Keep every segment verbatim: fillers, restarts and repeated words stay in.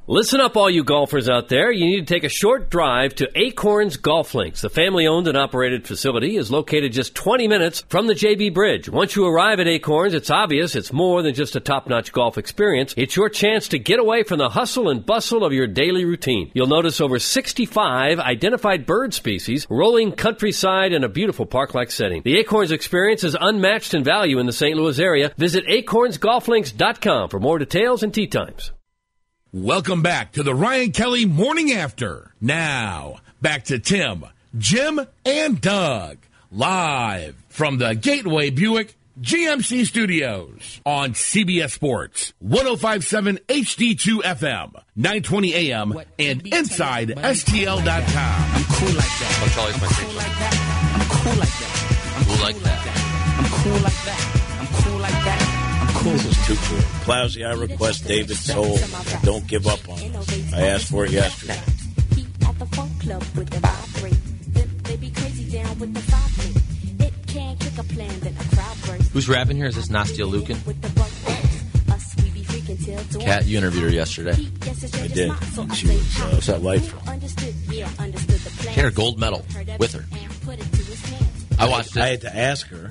Listen up, all you golfers out there. You need to take a short drive to Acorns Golf Links. The family-owned and operated facility is located just twenty minutes from the J B Bridge. Once you arrive at Acorns, it's obvious it's more than just a top-notch golf experience. It's your chance to get away from the hustle and bustle of your daily routine. You'll notice over sixty-five identified bird species, rolling countryside, and a beautiful park-like setting. The Acorns experience is unmatched in value in the Saint Louis area. Visit acorns golf links dot com for more details and tee times. Welcome back to the Ryan Kelly Morning After. Now, back to Tim, Jim, and Doug, live from the Gateway Buick G M C Studios on C B S Sports, one oh five point seven H D two F M, nine twenty A M, and inside S T L dot com. I'm cool like that. That's always my cool like that. I'm cool like that. Cool like that. I'm cool like that. I'm cool like that. This is too cool. Plowsy, I request David Soul. Don't give up on us. I asked for it yesterday. Who's rapping here? Is this Nastia Lukin? Kat, you interviewed her yesterday. I did. She was uh, delightful. She had her gold medal with her. I watched it. I had to ask her.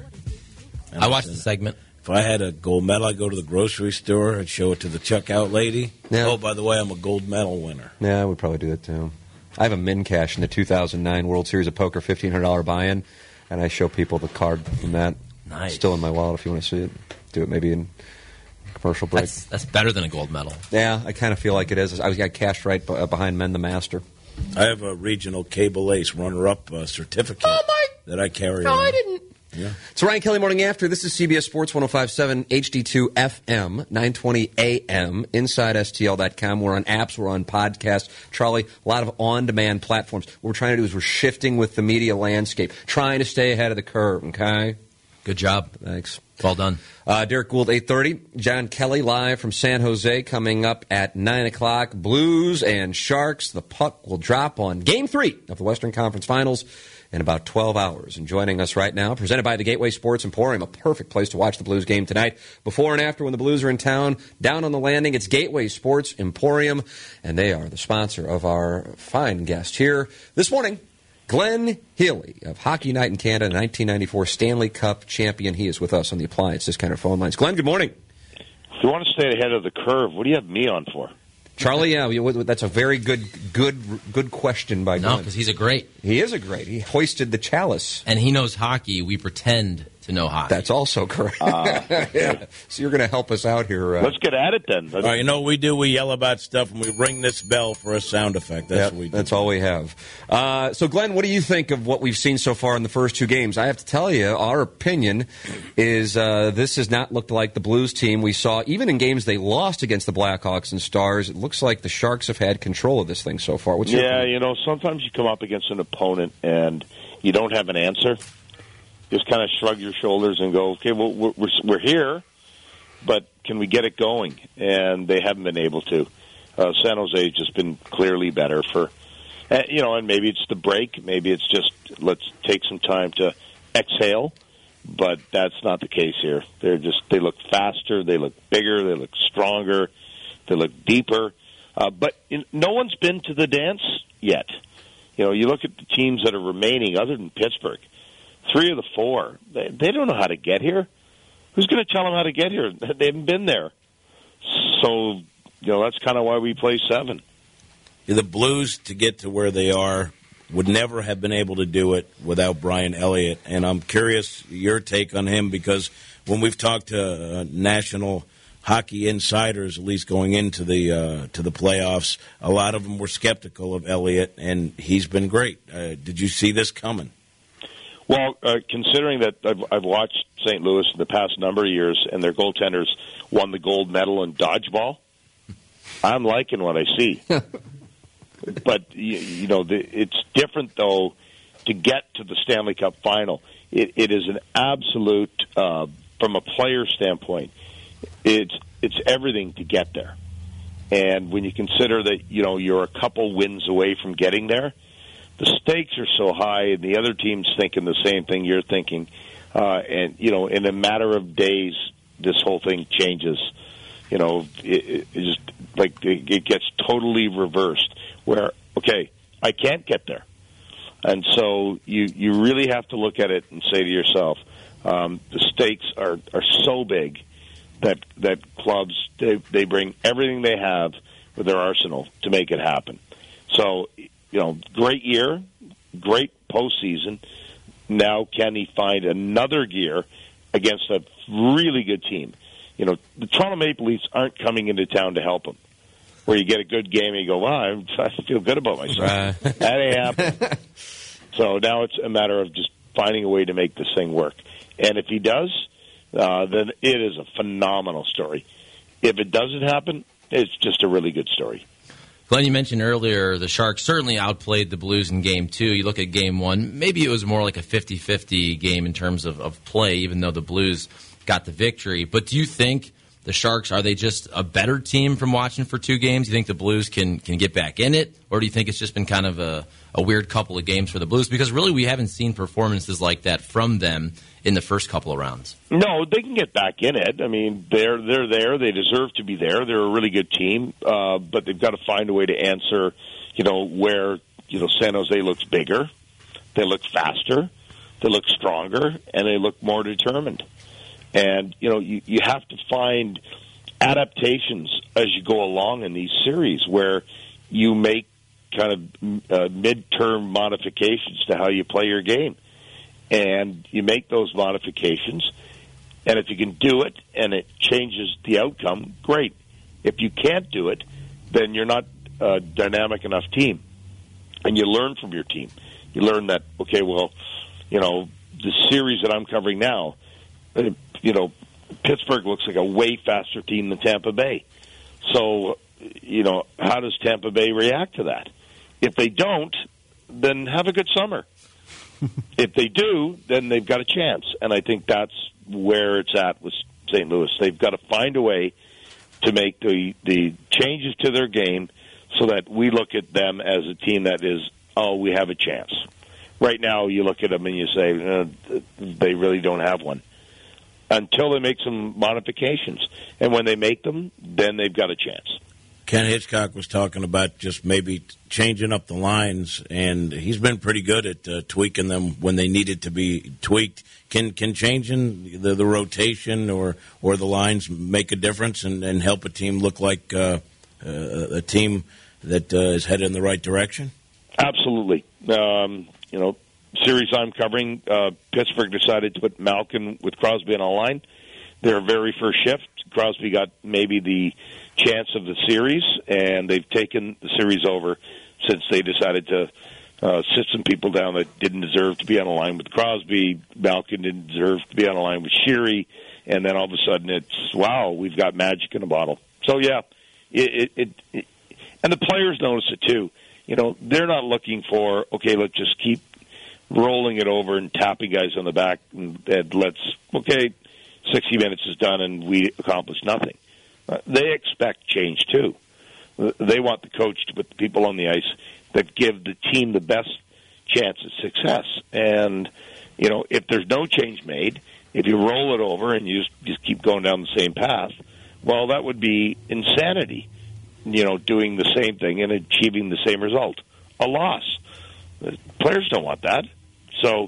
I watched the segment. If I had a gold medal, I'd go to the grocery store and show it to the checkout lady. Yeah. Oh, by the way, I'm a gold medal winner. Yeah, I would probably do that, too. I have a min cash in the two thousand nine World Series of Poker fifteen hundred dollars buy-in, and I show people the card from that. Nice. Still in my wallet if you want to see it. Do it maybe in commercial break. That's, that's better than a gold medal. Yeah, I kind of feel like it is. I got cashed right behind Men the Master. I have a regional Cable Ace runner-up uh, certificate oh my, that I carry No, around. I didn't. Yeah. It's Ryan Kelly Morning After. This is C B S Sports one oh five point seven H D two F M, nine twenty A M, inside S T L dot com. We're on apps, we're on podcasts. Charlie, a lot of on-demand platforms. What we're trying to do is we're shifting with the media landscape, trying to stay ahead of the curve, okay? Good job. Thanks. Well done. Uh, Derek Gould, eight thirty. John Kelly live from San Jose coming up at nine o'clock. Blues and Sharks. The puck will drop on Game three of the Western Conference Finals in about twelve hours. And joining us right now, presented by the Gateway Sports Emporium, a perfect place to watch the Blues game tonight. Before and after when the Blues are in town, down on the landing, it's Gateway Sports Emporium, and they are the sponsor of our fine guest here this morning. Glenn Healy of Hockey Night in Canada, nineteen ninety-four Stanley Cup champion. He is with us on the Appliance Discounter phone lines. Glenn, good morning. If you want to stay ahead of the curve, what do you have me on for? Charlie, yeah, that's a very good, good, good question by Glenn. No, because he's a great. He is a great. He hoisted the chalice, and he knows hockey. We pretend to know hockey. That's also correct. Uh, yeah. So you're going to help us out here. Uh, Let's get at it then. All right, you know what we do? We yell about stuff and we ring this bell for a sound effect. That's yep, what we do. That's all we have. Uh, so, Glenn, what do you think of what we've seen so far in the first two games? I have to tell you, our opinion is uh, this has not looked like the Blues team we saw, even in games they lost against the Blackhawks and Stars. It looks like the Sharks have had control of this thing so far. What's your yeah, opinion? you know, sometimes you come up against an opponent and you don't have an answer. Just kind of shrug your shoulders and go, okay, well, we're, we're, we're here, but can we get it going? And they haven't been able to. Uh, San Jose has just been clearly better for, uh, you know, and maybe it's the break. Maybe it's just let's take some time to exhale, but that's not the case here. They're just, they look faster, they look bigger, they look stronger, they look deeper. Uh, but in, no one's been to the dance yet. You know, you look at the teams that are remaining other than Pittsburgh. Three of the four, they, they don't know how to get here. Who's going to tell them how to get here? They haven't been there. So, you know, that's kind of why we play seven. The Blues, to get to where they are, would never have been able to do it without Brian Elliott. And I'm curious your take on him, because when we've talked to uh, national hockey insiders, at least going into the uh, to the playoffs, a lot of them were skeptical of Elliott, and he's been great. Uh, did you see this coming? Well, uh, considering that I've, I've watched Saint Louis the past number of years, and their goaltenders won the gold medal in dodgeball, I'm liking what I see. But, you, you know, the, it's different, though, to get to the Stanley Cup final. It, it is an absolute, uh, from a player standpoint, it's it's everything to get there. And when you consider that, you know, you're a couple wins away from getting there, the stakes are so high, and the other team's thinking the same thing you're thinking. Uh, and, you know, in a matter of days, this whole thing changes. you know, it, it just like it, it gets totally reversed. Where okay, I can't get there, and so you you really have to look at it and say to yourself, um, the stakes are are so big that that clubs they they bring everything they have with their arsenal to make it happen. So, you know, great year, great postseason. Now, can he find another gear against a really good team? You know, the Toronto Maple Leafs aren't coming into town to help him. Where you get a good game and you go, wow, I feel good about myself. Right. That ain't happening. So now it's a matter of just finding a way to make this thing work. And if he does, uh, then it is a phenomenal story. If it doesn't happen, it's just a really good story. Glenn, you mentioned earlier the Sharks certainly outplayed the Blues in Game two. You look at Game one, maybe it was more like a fifty-fifty game in terms of, of play, even though the Blues got the victory. But do you think the Sharks, are they just a better team from watching for two games? Do you think the Blues can, can get back in it? Or do you think it's just been kind of a, a weird couple of games for the Blues? Because really we haven't seen performances like that from them in the first couple of rounds. No, they can get back in it. I mean, they're they're there. They deserve to be there. They're a really good team, uh, but they've got to find a way to answer, you know, where, you know, San Jose looks bigger, they look faster, they look stronger, and they look more determined. And, you know, you, you have to find adaptations as you go along in these series where you make kind of uh, midterm modifications to how you play your game. And you make those modifications, and if you can do it and it changes the outcome, great. If you can't do it, then you're not a dynamic enough team. And you learn from your team. You learn that, okay, well, you know, the series that I'm covering now, you know, Pittsburgh looks like a way faster team than Tampa Bay. So, you know, how does Tampa Bay react to that? If they don't, then have a good summer. If they do, then they've got a chance. And I think that's where it's at with Saint Louis. They've got to find a way to make the, the changes to their game so that we look at them as a team that is, oh, we have a chance. Right now, you look at them and you say, uh, they really don't have one. Until they make some modifications. And when they make them, then they've got a chance. Ken Hitchcock was talking about just maybe changing up the lines, and he's been pretty good at uh, tweaking them when they needed to be tweaked. Can can changing the, the rotation or, or the lines make a difference and, and help a team look like uh, uh, a team that uh, is headed in the right direction? Absolutely. Um, you know, series I'm covering, uh, Pittsburgh decided to put Malkin with Crosby on a line. Their very first shift, Crosby got maybe the chance of the series, and they've taken the series over since they decided to uh, sit some people down that didn't deserve to be on a line with Crosby. Malkin didn't deserve to be on a line with Sheary, and then all of a sudden it's, wow, we've got magic in a bottle. So, yeah, it, it, it and the players notice it too. You know, they're not looking for, okay, let's just keep rolling it over and tapping guys on the back, and, and let's, okay, sixty minutes is done and we accomplished nothing. Uh, they expect change, too. They want the coach to put the people on the ice that give the team the best chance of success. And, you know, if there's no change made, if you roll it over and you just, just keep going down the same path, well, that would be insanity, you know, doing the same thing and achieving the same result. A loss. The players don't want that. So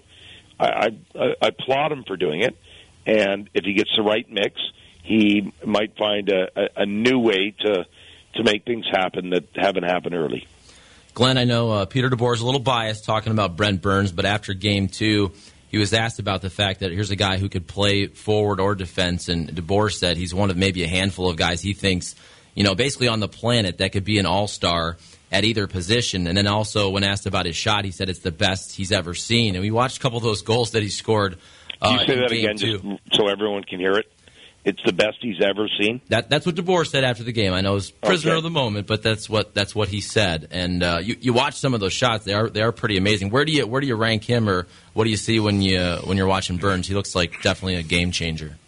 I, I, I applaud him for doing it. And if he gets the right mix, he might find a, a, a new way to to make things happen that haven't happened early. Glenn, I know uh, Peter DeBoer is a little biased talking about Brent Burns, but after Game two, he was asked about the fact that here's a guy who could play forward or defense, and DeBoer said he's one of maybe a handful of guys he thinks, you know, basically on the planet that could be an all-star at either position. And then also when asked about his shot, he said it's the best he's ever seen. And we watched a couple of those goals that he scored. Can you uh, say that game again two. just so everyone can hear it? It's the best he's ever seen? That, that's what DeBoer said after the game. I know he's prisoner Okay. of the moment, but that's what that's what he said. And uh, you, you watch some of those shots; they are they are pretty amazing. Where do you where do you rank him, or what do you see when you when you're watching Burns? He looks like definitely a game changer.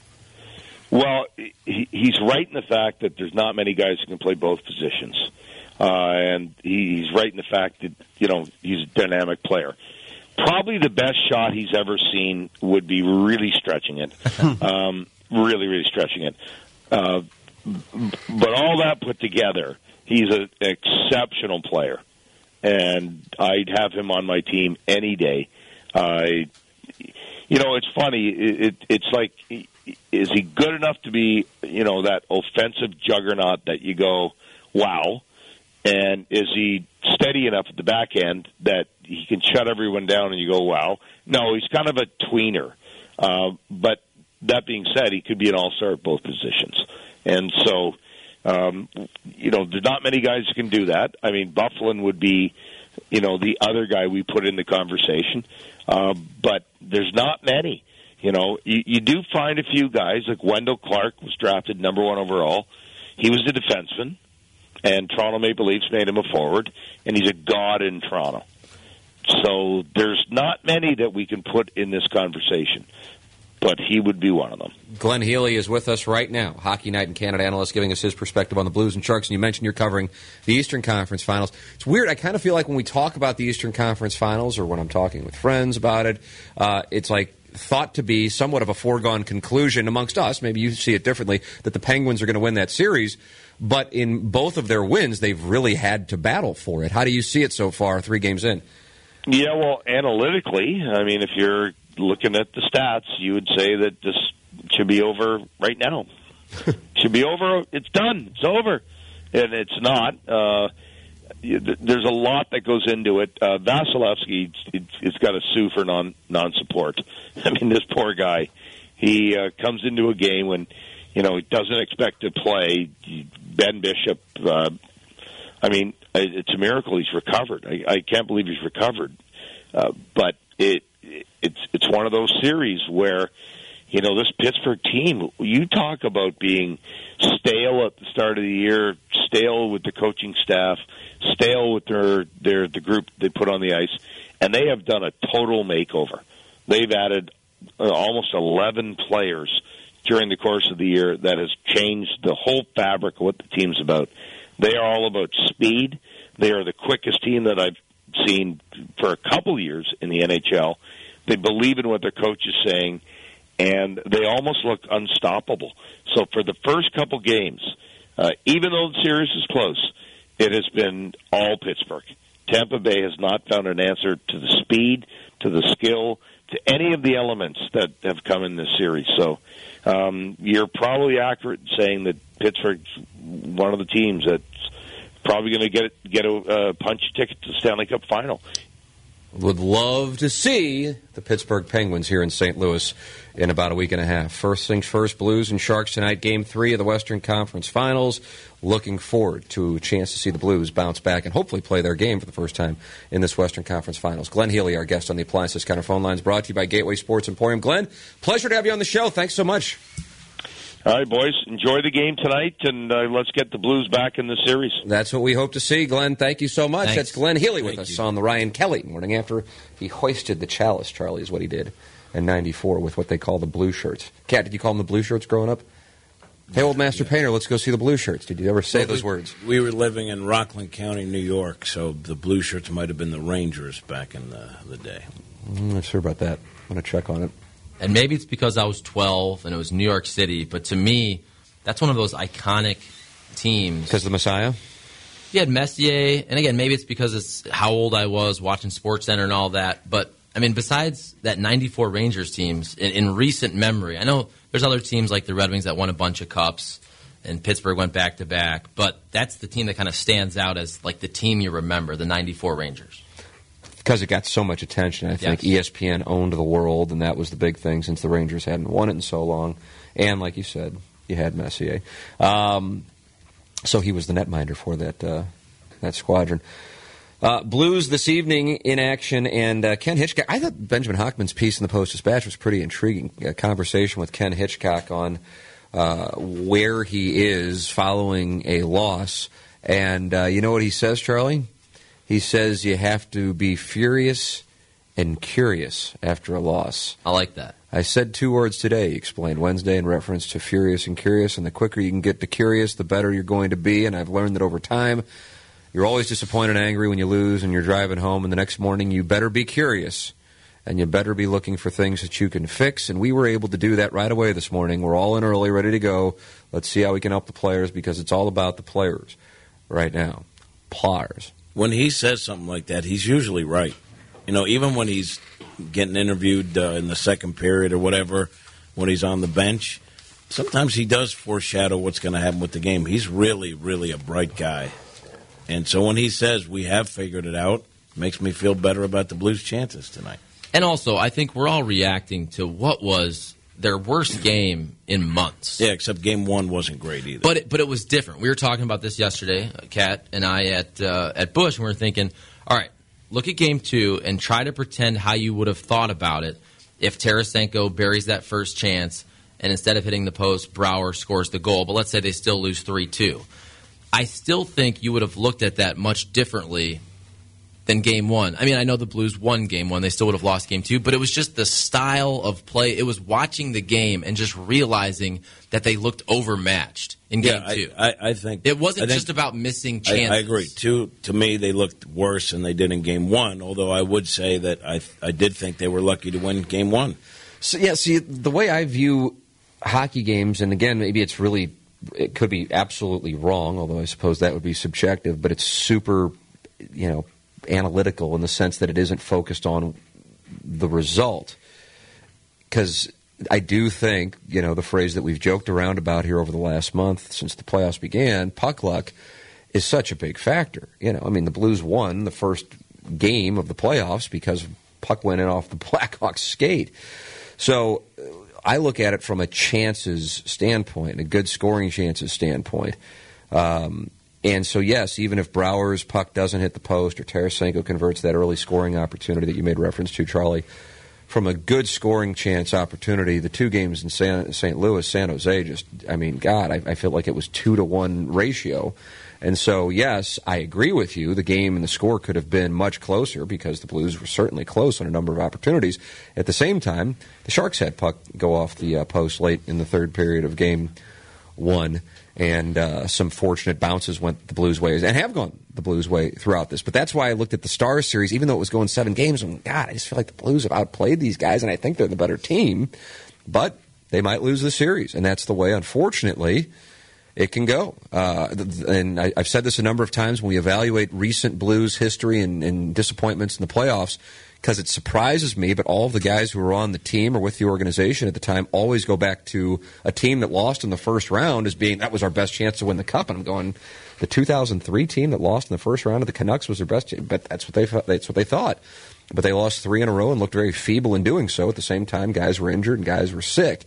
Well, he, he's right in the fact that there's not many guys who can play both positions, uh, and he, he's right in the fact that you know he's a dynamic player. Probably the best shot he's ever seen would be really stretching it, um, really really stretching it. Uh, but all that put together, he's an exceptional player, and I'd have him on my team any day. I, you know, it's funny. It, it, it's like, is he good enough to be, you know, that offensive juggernaut that you go, wow? And is he steady enough at the back end that he can shut everyone down and you go, wow? No, he's kind of a tweener. Uh, but that being said, he could be an all-star at both positions. And so, um, you know, there's not many guys who can do that. I mean, Byfuglien would be, you know, the other guy we put in the conversation. Uh, but there's not many. You know, you, you do find a few guys, like Wendell Clark was drafted number one overall. He was a defenseman, and Toronto Maple Leafs made him a forward, and he's a god in Toronto. So there's not many that we can put in this conversation, but he would be one of them. Glenn Healy is with us right now, Hockey Night in Canada analyst, giving us his perspective on the Blues and Sharks. And you mentioned you're covering the Eastern Conference Finals. It's weird. I kind of feel like when we talk about the Eastern Conference Finals, or when I'm talking with friends about it, uh, it's like thought to be somewhat of a foregone conclusion amongst us. Maybe you see it differently, that the Penguins are going to win that series. But in both of their wins, they've really had to battle for it. How do you see it so far, three games in? Yeah, well, analytically, I mean, if you're looking at the stats, you would say that this should be over right now. Should be over. It's done. It's over. And it's not. Uh, there's a lot that goes into it. Uh, Vasilevsky has got to sue for non, non-support. I mean, this poor guy. He uh, comes into a game when, you know, he doesn't expect to play. Ben Bishop, uh, I mean, it's a miracle he's recovered. I, I can't believe he's recovered. Uh, but it, it's it's one of those series where, you know, this Pittsburgh team, you talk about being stale at the start of the year, stale with the coaching staff, stale with their, their the group they put on the ice, and they have done a total makeover. They've added uh, almost eleven players during the course of the year that has changed the whole fabric of what the team's about. They are all about speed. They are the quickest team that I've seen for a couple of years in the N H L. They believe in what their coach is saying, and they almost look unstoppable. So for the first couple games, uh, even though the series is close, it has been all Pittsburgh. Tampa Bay has not found an answer to the speed, to the skill, to any of the elements that have come in this series. So um, you're probably accurate in saying that Pittsburgh's one of the teams that's probably going to get get a uh, punch ticket to the Stanley Cup final. Would love to see the Pittsburgh Penguins here in Saint Louis in about a week and a half. First things first, Blues and Sharks tonight, Game three of the Western Conference Finals. Looking forward to a chance to see the Blues bounce back and hopefully play their game for the first time in this Western Conference Finals. Glenn Healy, our guest on the Appliance Discounter phone lines, brought to you by Gateway Sports Emporium. Glenn, pleasure to have you on the show. Thanks so much. All right, boys. Enjoy the game tonight, and uh, let's get the Blues back in the series. That's what we hope to see, Glenn. Thank you so much. Thanks. That's Glenn Healy with Thank us you. on the Ryan Kelly morning after he hoisted the chalice, Charlie, is what he did in ninety-four with what they call the blue shirts. Kat, did you call them the blue shirts growing up? Hey, old Master yeah. Painter, let's go see the blue shirts. Did you ever say well, those we, words? We were living in Rockland County, New York, so the blue shirts might have been the Rangers back in the, the day. I'm not sure about that. I'm going to check on it. And maybe it's because I was twelve and it was New York City, but to me, that's one of those iconic teams. Because the Messiah? You had Messier, and again, maybe it's because it's how old I was, watching SportsCenter and all that. But, I mean, besides that ninety-four Rangers teams, in, in recent memory, I know there's other teams like the Red Wings that won a bunch of cups, and Pittsburgh went back-to-back. But that's the team that kind of stands out as, like, the team you remember, the ninety-four Rangers. Because it got so much attention. I think Yes. E S P N owned the world, and that was the big thing since the Rangers hadn't won it in so long. And, like you said, you had Messier. Um, so he was the netminder for that uh, that squadron. Uh, Blues this evening in action, and uh, Ken Hitchcock. I thought Benjamin Hockman's piece in the Post-Dispatch was pretty intriguing. A conversation with Ken Hitchcock on uh, where he is following a loss. And uh, you know what he says, Charlie? He says you have to be furious and curious after a loss. I like that. I said two words today, he explained, Wednesday in reference to furious and curious, and the quicker you can get to curious, the better you're going to be, and I've learned that over time, you're always disappointed and angry when you lose and you're driving home, and the next morning you better be curious and you better be looking for things that you can fix. And we were able to do that right away this morning. We're all in early, ready to go. Let's see how we can help the players, because it's all about the players right now. Players. When he says something like that, he's usually right. You know, even when he's getting interviewed uh, in the second period or whatever, when he's on the bench, sometimes he does foreshadow what's going to happen with the game. He's really, really a bright guy. And so when he says we have figured it out, it makes me feel better about the Blues' chances tonight. And also, I think we're all reacting to what was their worst game in months. Yeah, except game one wasn't great either. But it, but it was different. We were talking about this yesterday, Kat and I, at uh, at Busch, and we were thinking, all right, look at game two and try to pretend how you would have thought about it if Tarasenko buries that first chance and instead of hitting the post, Brouwer scores the goal. But let's say they still lose three two. I still think you would have looked at that much differently than game one. I mean, I know the Blues won game one. They still would have lost game two. But it was just the style of play. It was watching the game and just realizing that they looked overmatched in game yeah, two. I, I, I think it wasn't I think, just about missing chances. I, I agree. To, to me, they looked worse than they did in game one, although I would say that I, I did think they were lucky to win game one. So, yeah, see, the way I view hockey games, and again, maybe it's really, it could be absolutely wrong, although I suppose that would be subjective, but it's super, you know, analytical in the sense that it isn't focused on the result. Because I do think, you know, the phrase that we've joked around about here over the last month since the playoffs began, puck luck, is such a big factor. You know, I mean, the Blues won the first game of the playoffs because puck went in off the Blackhawks skate. So I look at it from a chances standpoint, a good scoring chances standpoint. Um, and so, yes, even if Brouwer's puck doesn't hit the post or Tarasenko converts that early scoring opportunity that you made reference to, Charlie, from a good scoring chance opportunity, the two games in San, Saint Louis, San Jose, just, I mean, God, I, I feel like it was two to one ratio. And so, yes, I agree with you. The game and the score could have been much closer because the Blues were certainly close on a number of opportunities. At the same time, the Sharks had puck go off the uh, post late in the third period of game one, and uh, some fortunate bounces went the Blues' way and have gone the Blues' way throughout this. But that's why I looked at the Stars series, even though it was going seven games, and God, I just feel like the Blues have outplayed these guys, and I think they're the better team. But they might lose the series, and that's the way, unfortunately, it can go. Uh, and I, I've said this a number of times when we evaluate recent Blues history and, and disappointments in the playoffs, because it surprises me, but all of the guys who were on the team or with the organization at the time always go back to a team that lost in the first round as being, that was our best chance to win the Cup. And I'm going, the two thousand three team that lost in the first round of the Canucks was their best chance. But that's what they, that's what they thought. But they lost three in a row and looked very feeble in doing so. At the same time, guys were injured and guys were sick.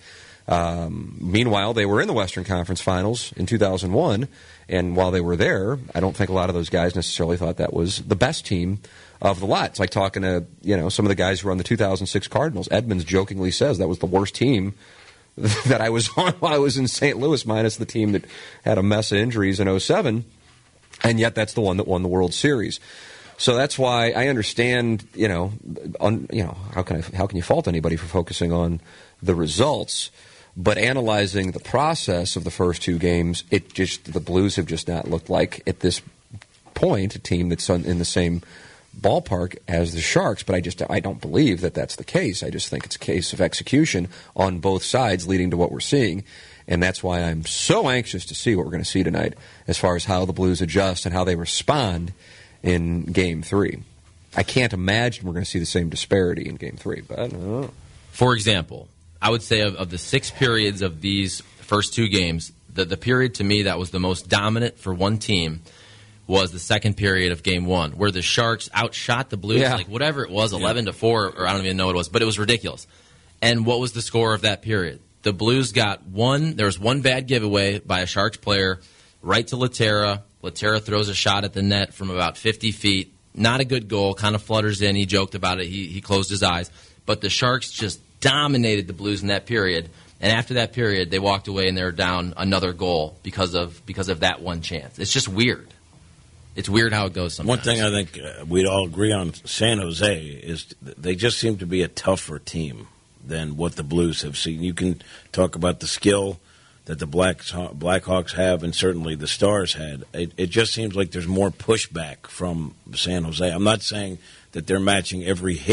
Um, meanwhile, they were in the Western Conference Finals in two thousand one, and while they were there, I don't think a lot of those guys necessarily thought that was the best team of the lot. It's like talking to, you know, some of the guys who were on the two thousand six Cardinals. Edmonds jokingly says that was the worst team that I was on while I was in Saint Louis, minus the team that had a mess of injuries in oh seven, and yet that's the one that won the World Series. So that's why I understand, you know, on, you know, how can I, how can you fault anybody for focusing on the results? But analyzing the process of the first two games, it just, the Blues have just not looked like, at this point, a team that's in the same ballpark as the Sharks. But I just, I don't believe that that's the case. I just think it's a case of execution on both sides leading to what we're seeing. And that's why I'm so anxious to see what we're going to see tonight as far as how the Blues adjust and how they respond in Game three. I can't imagine we're going to see the same disparity in Game three, but I don't know. For example, I would say of, of the six periods of these first two games, the, the period to me that was the most dominant for one team was the second period of game one, where the Sharks outshot the Blues, yeah. like whatever it was, eleven to four, or I don't even know what it was, but it was ridiculous. And what was the score of that period? The Blues got one, there was one bad giveaway by a Sharks player right to Laterra. Laterra throws a shot at the net from about fifty feet. Not a good goal, kind of flutters in. He joked about it. He, he closed his eyes. But the Sharks just dominated the Blues in that period, and after that period, they walked away and they were down another goal because of because of that one chance. It's just weird. It's weird how it goes sometimes. One thing I think uh, we'd all agree on San Jose is they just seem to be a tougher team than what the Blues have seen. You can talk about the skill that the Blacks, Blackhawks have, and certainly the Stars had. It, it just seems like there's more pushback from San Jose. I'm not saying that they're matching every hit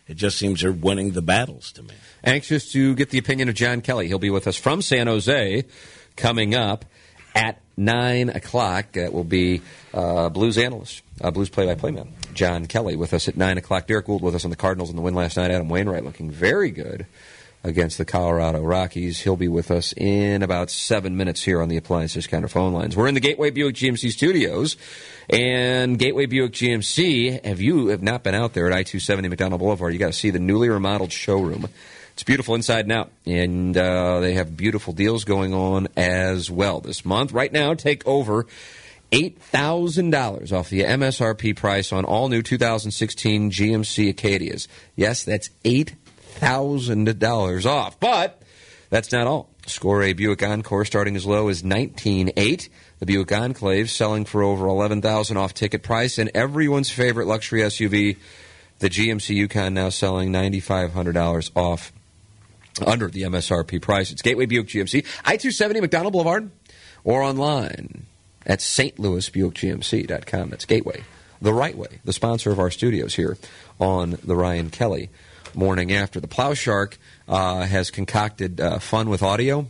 it just seems they're winning the battles to me. Anxious to get the opinion of John Kelly. He'll be with us from San Jose coming up at nine o'clock. That will be uh, Blues analyst, uh, Blues play-by-play man, John Kelly, with us at nine o'clock. Derek Gould with us on the Cardinals in the win last night. Adam Wainwright looking very good against the Colorado Rockies. He'll be with us in about seven minutes here on the Appliance Discounter phone lines. We're in the Gateway Buick G M C studios, and Gateway Buick G M C, have you have not been out there at I two seventy McDonald Boulevard, you got to see the newly remodeled showroom. It's beautiful inside and out, and uh, they have beautiful deals going on as well this month. Right now, take over eight thousand dollars off the M S R P price on all new two thousand sixteen G M C Acadias. Yes, that's eight thousand dollars off. But that's not all. Score a Buick Encore starting as low as nineteen thousand eight hundred dollars. The Buick Enclave selling for over eleven thousand dollars off ticket price. And everyone's favorite luxury S U V, the G M C Yukon, now selling nine thousand five hundred dollars off under the M S R P price. It's Gateway Buick G M C, I two seventy McDonald Boulevard, or online at Saint Louis Buick G M C dot com. That's Gateway, the right way, the sponsor of our studios here on the Ryan Kelly Morning After. The Plow Shark uh, has concocted uh, fun with audio.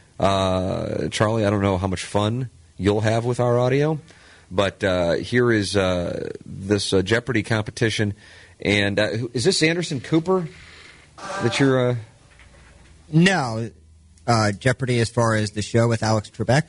Uh, Charlie, I don't know how much fun you'll have with our audio, but uh, here is uh, this uh, Jeopardy competition. And uh, is this Anderson Cooper that you're... Uh... No. Uh, Jeopardy as far as the show with Alex Trebek?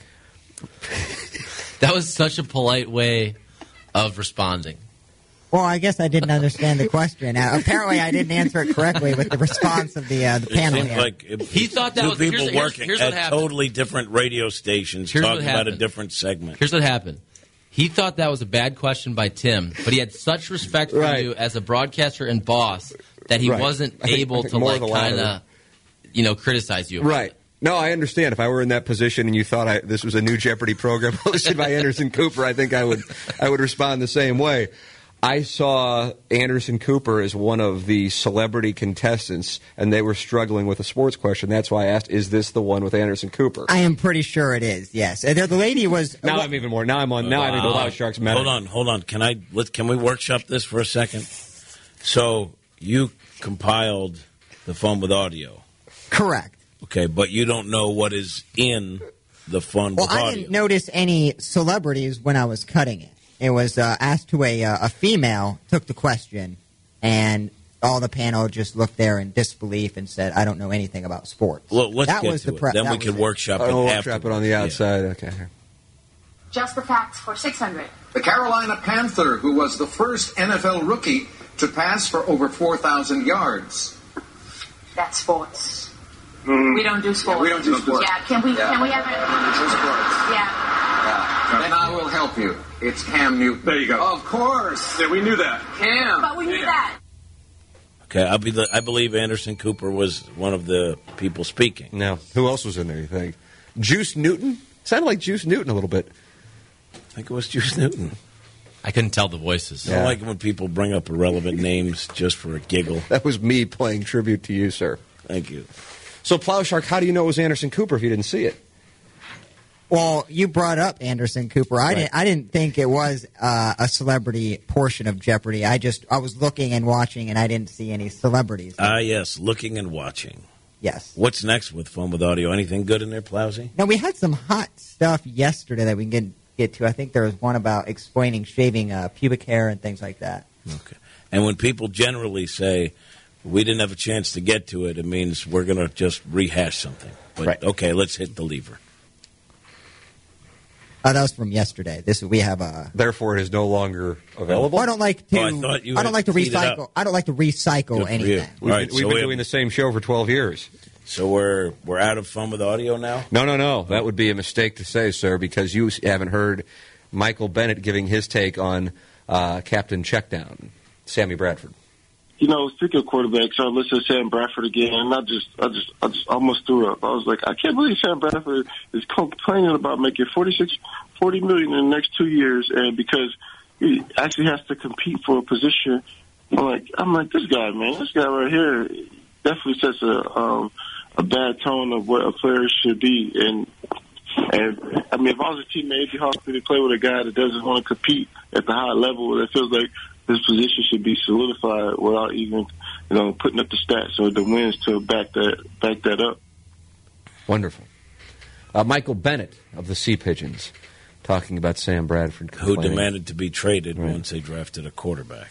That was such a polite way of responding. Well, I guess I didn't understand the question. Uh, apparently, I didn't answer it correctly with the response of the uh, the panel. It seems here. like it, he thought that two was people here's, working here's, here's at totally different radio stations here's talking about a different segment. Here's what happened. He thought that was a bad question by Tim, but he had such respect for Right. you as a broadcaster and boss that he Right. wasn't I think- able I think to more like the latter. kind of, you know, criticize you. about Right. it. No, I understand. If I were in that position and you thought I, this was a new Jeopardy program hosted by Anderson Cooper, I think I would I would respond the same way. I saw Anderson Cooper as one of the celebrity contestants, and they were struggling with a sports question. That's why I asked, is this the one with Anderson Cooper? I am pretty sure it is, yes. Uh, The, the lady was... now well, I'm even more. Now I'm on. Now I'm in the Plow Sharks meta. Hold on, hold on. Can I? Let, can we workshop this for a second? So you compiled the Fun with Audio, correct. okay? But you don't know what is in the Fun Well, with I Audio. didn't notice any celebrities when I was cutting it. It was uh, asked to a, uh, a female, took the question, and all the panel just looked there in disbelief and said, I don't know anything about sports. Well, let's that get was to the it. pre- Then that we was can it. workshop it. Oh, afterwards. workshop it on the Yeah. outside. Okay. Just the facts for six hundred. The Carolina Panther, who was the first N F L rookie to pass for over four thousand yards. That's sports. Mm. We don't do sports. Yeah, we don't do sports. Yeah, can we, Yeah. can we have a... No sports. Yeah. Then I will help you. It's Cam Newton. There you go. Of course. Yeah, we knew that. Cam. But we knew that. Okay, I, be the, I believe Anderson Cooper was one of the people speaking. Now, who else was in there, you think? Juice Newton? Sounded like Juice Newton a little bit. I think it was Juice Newton. I couldn't tell the voices. I don't like when people bring up irrelevant names just for a giggle. That was me playing tribute to you, sir. Thank you. So, Plow Shark, how do you know it was Anderson Cooper if you didn't see it? Well, you brought up Anderson Cooper. I didn't. I didn't think it was uh, a celebrity portion of Jeopardy. I just I was looking and watching, and I didn't see any celebrities. Ah, yes, looking and watching. Yes. What's next with Fun with Audio? Anything good in there, Plowsy? Now we had some hot stuff yesterday that we can get get to. I think there was one about explaining shaving uh, pubic hair and things like that. Okay. And when people generally say we didn't have a chance to get to it, it means we're going to just rehash something. But Right. okay, let's hit the lever. Uh, that was from yesterday. This we have a. Therefore, it is no longer available. Well, I don't like to. Oh, I thought you I don't had like to teed it up. recycle. I don't like to recycle Good for anything. you. We've All right, been, we've so been we doing have- the same show for twelve years. So we're we're out of Fun with Audio now? No, no, no. That would be a mistake to say, sir, because you haven't heard Michael Bennett giving his take on uh, Captain Checkdown, Sammy Bradford. You know, speaking of quarterbacks, I listened to Sam Bradford again, and I just, I just, I just almost threw up. I was like, I can't believe Sam Bradford is complaining about making forty-six, forty million in the next two years, and because he actually has to compete for a position. I'm like, I'm like, this guy, man, this guy right here definitely sets a um, a bad tone of what a player should be. And and I mean, if I was a teammate, it'd be hard for me to play with a guy that doesn't want to compete at the high level. That feels like his position should be solidified without even, you know, putting up the stats or the wins to back that back that up. Wonderful. Uh, Michael Bennett of the Sea Pigeons talking about Sam Bradford, who complaining. demanded to be traded Right. once they drafted a quarterback.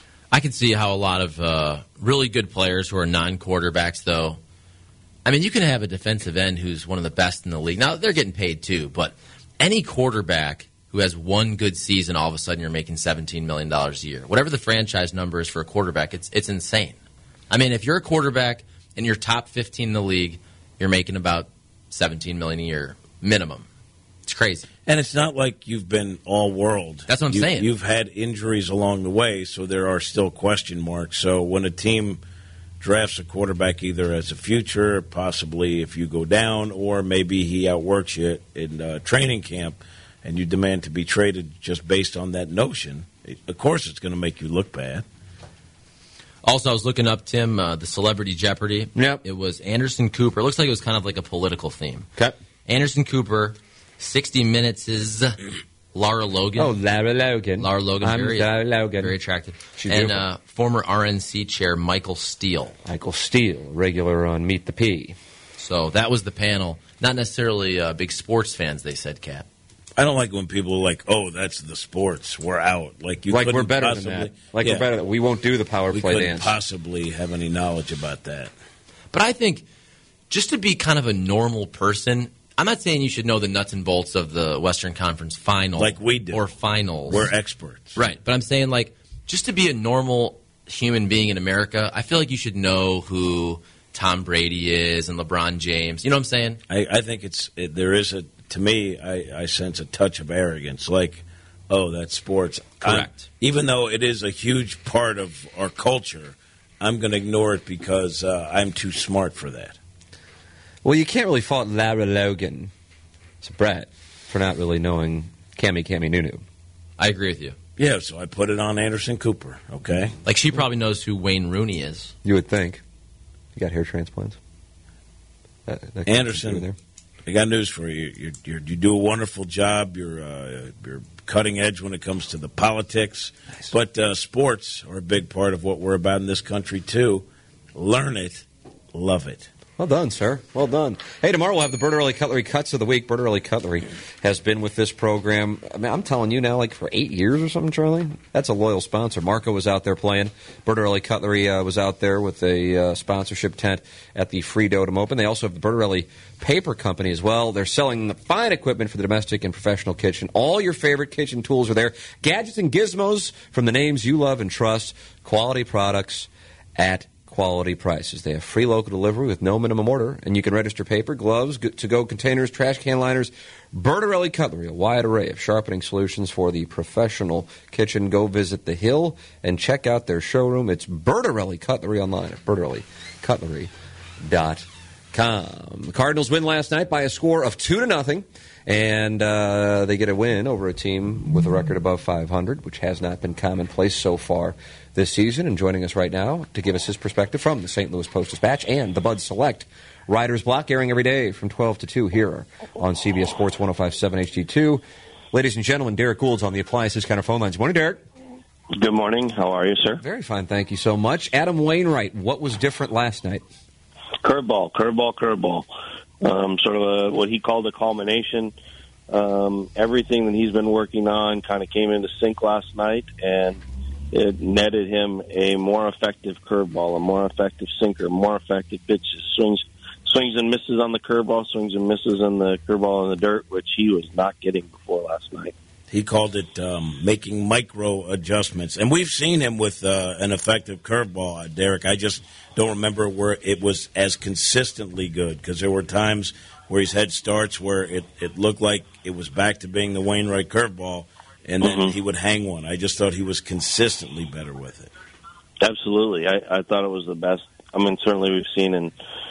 I can see how a lot of uh, really good players who are non-quarterbacks, though. I mean, you can have a defensive end who's one of the best in the league. Now, they're getting paid too, but any quarterback who has one good season, all of a sudden you're making seventeen million dollars a year. Whatever the franchise number is for a quarterback, it's it's insane. I mean, if you're a quarterback and you're top fifteen in the league, you're making about seventeen million dollars a year minimum. It's crazy. And it's not like you've been all world. That's what I'm you, saying. You've had injuries along the way, so there are still question marks. So when a team drafts a quarterback either as a future, possibly if you go down, or maybe he outworks you in uh, training camp, and you demand to be traded just based on that notion, it, of course it's going to make you look bad. Also, I was looking up, Tim, uh, the Celebrity Jeopardy. Yep. It was Anderson Cooper. It looks like it was kind of like a political theme. Okay. Anderson Cooper, sixty minutes is Lara Logan. Oh, Lara Logan. Lara Logan, I'm very, Lara Logan. very attractive. She's and beautiful. uh, former R N C chair Michael Steele. Michael Steele, regular on Meet the P. So that was the panel. Not necessarily uh, big sports fans, they said, Cap. I don't like when people are like, "Oh, that's the sports. We're out." Like you, Like we're couldn't better possibly, than that. Like yeah, we're better than we won't do the power we play couldn't dance. possibly have any knowledge about that. But I think just to be kind of a normal person, I'm not saying you should know the nuts and bolts of the Western Conference final. Like we do. Or finals. We're experts. Right. But I'm saying, like, just to be a normal human being in America, I feel like you should know who Tom Brady is and LeBron James. You know what I'm saying? I, I think it's it, there is a to me. I, I sense a touch of arrogance, like, oh, that's sports. Correct. I'm, even though it is a huge part of our culture, I'm going to ignore it because uh, I'm too smart for that. Well, you can't really fault Lara Logan, it's Brett, for not really knowing Cammy Cammy Nunu. I agree with you. Yeah, so I put it on Anderson Cooper. Okay, Like, she probably knows who Wayne Rooney is. You would think. You got hair transplants? That, that could Anderson, be there. I got news for you. You, you, you do a wonderful job. You're uh, you're cutting edge when it comes to the politics, Nice. but uh, sports are a big part of what we're about in this country too. Learn it, love it. Well done, sir. Well done. Hey, tomorrow we'll have the Bertarelli Cutlery Cuts of the Week. Bertarelli Cutlery has been with this program, I mean, I'm telling you now, like for eight years or something, Charlie. That's a loyal sponsor. Marco was out there playing. Bertarelli Cutlery uh, was out there with a uh, sponsorship tent at the Free Dotem Open. They also have the Bertarelli Paper Company as well. They're selling the fine equipment for the domestic and professional kitchen. All your favorite kitchen tools are there. Gadgets and gizmos from the names you love and trust. Quality products at quality prices. They have free local delivery with no minimum order, and you can register paper, gloves, to-go containers, trash can liners. Bertarelli Cutlery, a wide array of sharpening solutions for the professional kitchen. Go visit The Hill and check out their showroom. It's Bertarelli Cutlery online at bertarelli cutlery dot com. The Cardinals win last night by a score of two to nothing, and uh, they get a win over a team with a record above five hundred, which has not been commonplace so far this season. And joining us right now to give us his perspective from the Saint Louis Post-Dispatch and the Bud Select Riders Block, airing every day from twelve to two here on C B S Sports one oh five point seven H D two. Ladies and gentlemen, Derek Gould's on the Appliances Counter phone lines. Good morning, Derek. Good morning. How are you, sir? Very fine, thank you so much. Adam Wainwright, what was different last night? Curveball, curveball, curveball. Um, sort of a, what he called a culmination. Um, everything that he's been working on kind of came into sync last night, and it netted him a more effective curveball, a more effective sinker, more effective pitches, swings, swings and misses on the curveball, swings and misses on the curveball in the dirt, which he was not getting before last night. He called it um, making micro adjustments. And we've seen him with uh, an effective curveball, uh, Derek. I just don't remember where it was as consistently good, because there were times where he's had starts where it, it looked like it was back to being the Wainwright curveball, and then Mm-hmm. he would hang one. I just thought he was consistently better with it. Absolutely. I, I thought it was the best. I mean, certainly we've seen in,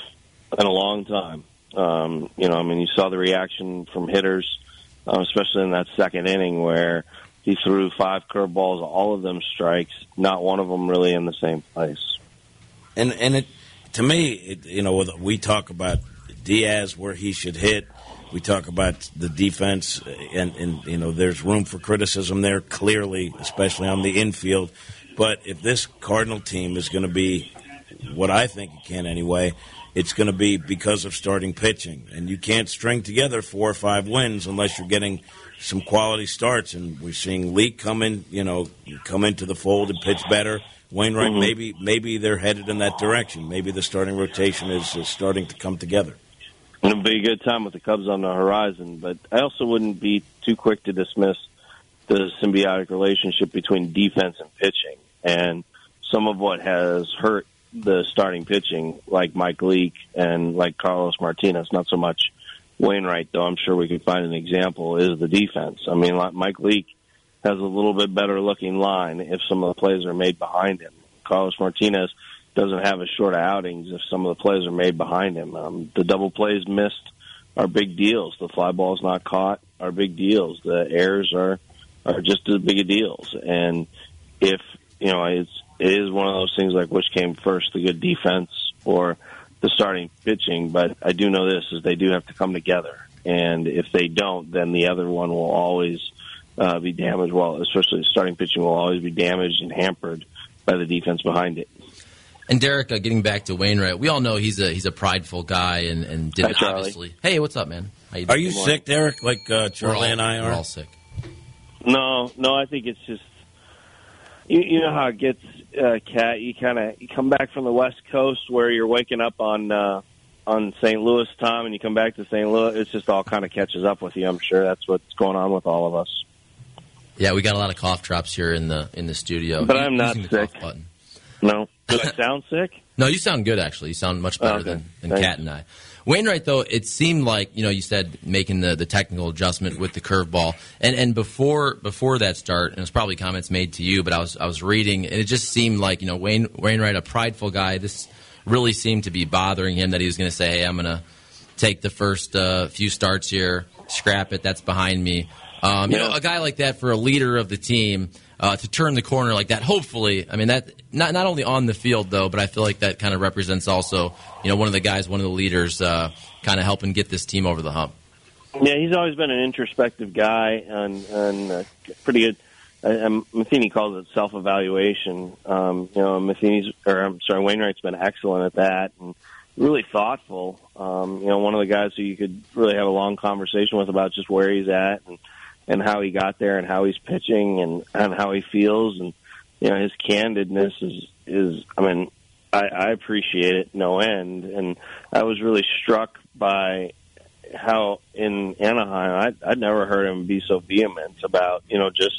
in a long time. Um, you know, I mean, you saw the reaction from hitters, Uh, especially in that second inning where he threw five curveballs, all of them strikes, not one of them really in the same place. And and it to me, it, you know, we talk about Diaz where he should hit. We talk about the defense, and, and you know, there's room for criticism there, clearly, especially on the infield. But if this Cardinal team is going to be what I think it can anyway, it's going to be because of starting pitching. And you can't string together four or five wins unless you're getting some quality starts. And we're seeing Leake come in, you know, come into the fold and pitch better. Wainwright, mm-hmm. maybe maybe they're headed in that direction. Maybe the starting rotation is, is starting to come together. It'll be a good time with the Cubs on the horizon, but I also wouldn't be too quick to dismiss the symbiotic relationship between defense and pitching. And some of what has hurt the starting pitching, like Mike Leake and like Carlos Martinez, not so much Wainwright, though I'm sure we could find an example, is the defense. I mean, like Mike Leake has a little bit better looking line if some of the plays are made behind him. Carlos Martinez doesn't have as short of outings if some of the plays are made behind him. Um, the double plays missed are big deals. The fly balls not caught are big deals. The errors are are just as big a deals. And if, you know, it's, it is one of those things like which came first, the good defense or the starting pitching. But I do know this, is they do have to come together. And if they don't, then the other one will always uh, be damaged. Well, especially the starting pitching will always be damaged and hampered by the defense behind it. And Derek, uh, getting back to Wainwright, we all know he's a he's a prideful guy and, and didn't Hi, obviously. Hey, what's up, man? How you Are doing? you sick, Derek, like uh, Charlie all, and I are? We're all sick. No, no, I think it's just, you, you know how it gets, uh, Kat. You kind of you come back from the West Coast where you're waking up on uh, on Saint Louis time, and you come back to Saint Louis. It's just all kind of catches up with you. I'm sure that's what's going on with all of us. Yeah, we got a lot of cough drops here in the in the studio. But U- I'm not using the sick. cough button. No, do I sound sick? No, you sound good, actually. You sound much better Okay. than, than Thanks. Kat and I. Wainwright, though, it seemed like, you know, you said making the, the technical adjustment with the curveball. And and before before that start, and it was probably comments made to you, but I was I was reading, and it just seemed like, you know, Wayne, Wainwright, a prideful guy, this really seemed to be bothering him, that he was going to say, hey, I'm going to take the first uh, few starts here, scrap it, that's behind me. Um, you Yeah. know, a guy like that for a leader of the team, uh, to turn the corner like that, hopefully, I mean, that not not only on the field, though, but I feel like that kind of represents also, you know, one of the guys, one of the leaders, uh, kind of helping get this team over the hump. Yeah, he's always been an introspective guy and, and uh, pretty good. Uh, Matheny calls it self-evaluation. Um, you know, Matheny's, or I'm sorry, Wainwright's been excellent at that and really thoughtful. Um, you know, one of the guys who you could really have a long conversation with about just where he's at and, and how he got there and how he's pitching and, and how he feels. And, you know, his candidness is, is I mean, I, I appreciate it no end. And I was really struck by how in Anaheim, I, I'd never heard him be so vehement about, you know, just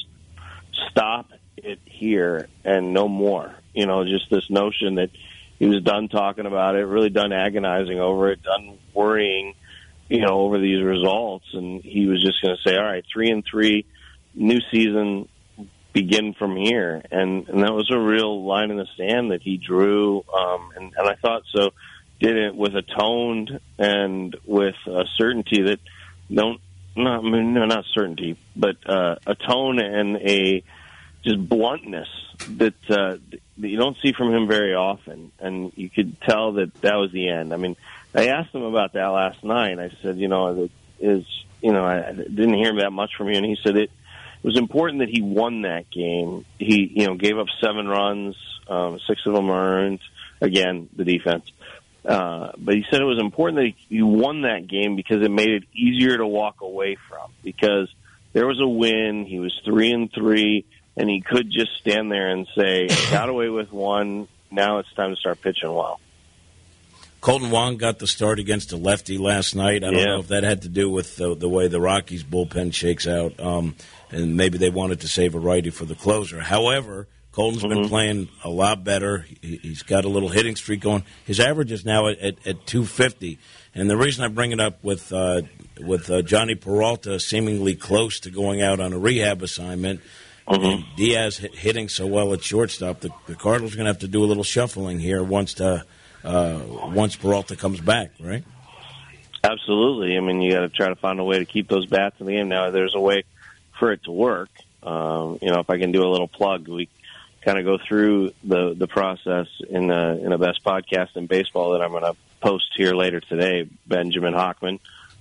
stop it here and no more. You know, just this notion that he was done talking about it, really done agonizing over it, done worrying, you know, over these results. And he was just going to say, all right, three and three, new season, begin from here. And, and that was a real line in the sand that he drew. Um, and, and I thought so did it with a tone and with a certainty that don't, not, I mean, no, not certainty, but uh, a tone and a just bluntness that, uh, that you don't see from him very often. And you could tell that that was the end. I mean, I asked him about that last night. I said, you know, it is, you know, I didn't hear that much from you. And he said it, it was important that he won that game. He, you know, gave up seven runs, um, six of them earned. Again, the defense. Uh, but he said it was important that he, he won that game because it made it easier to walk away from. Because there was a win, he was three and three, and he could just stand there and say, "Got away with one. Now it's time to start pitching well." Colton Wong got the start against a lefty last night. I don't Yeah. know if that had to do with the, the way the Rockies bullpen shakes out, um, and maybe they wanted to save a righty for the closer. However, Colton's Mm-hmm. been playing a lot better. He, he's got a little hitting streak going. His average is now at, at, at two fifty. And the reason I bring it up with uh, with uh, Johnny Peralta seemingly close to going out on a rehab assignment, Mm-hmm. and Diaz hit, hitting so well at shortstop, the, the Cardinals are going to have to do a little shuffling here once to, uh, once Peralta comes back, right? Absolutely. I mean, you got to try to find a way to keep those bats in the game. Now, there's a way for it to work. Um, you know, if I can do a little plug, we kind of go through the the process in a, in a best podcast in baseball that I'm going to post here later today. Benjamin Hockman,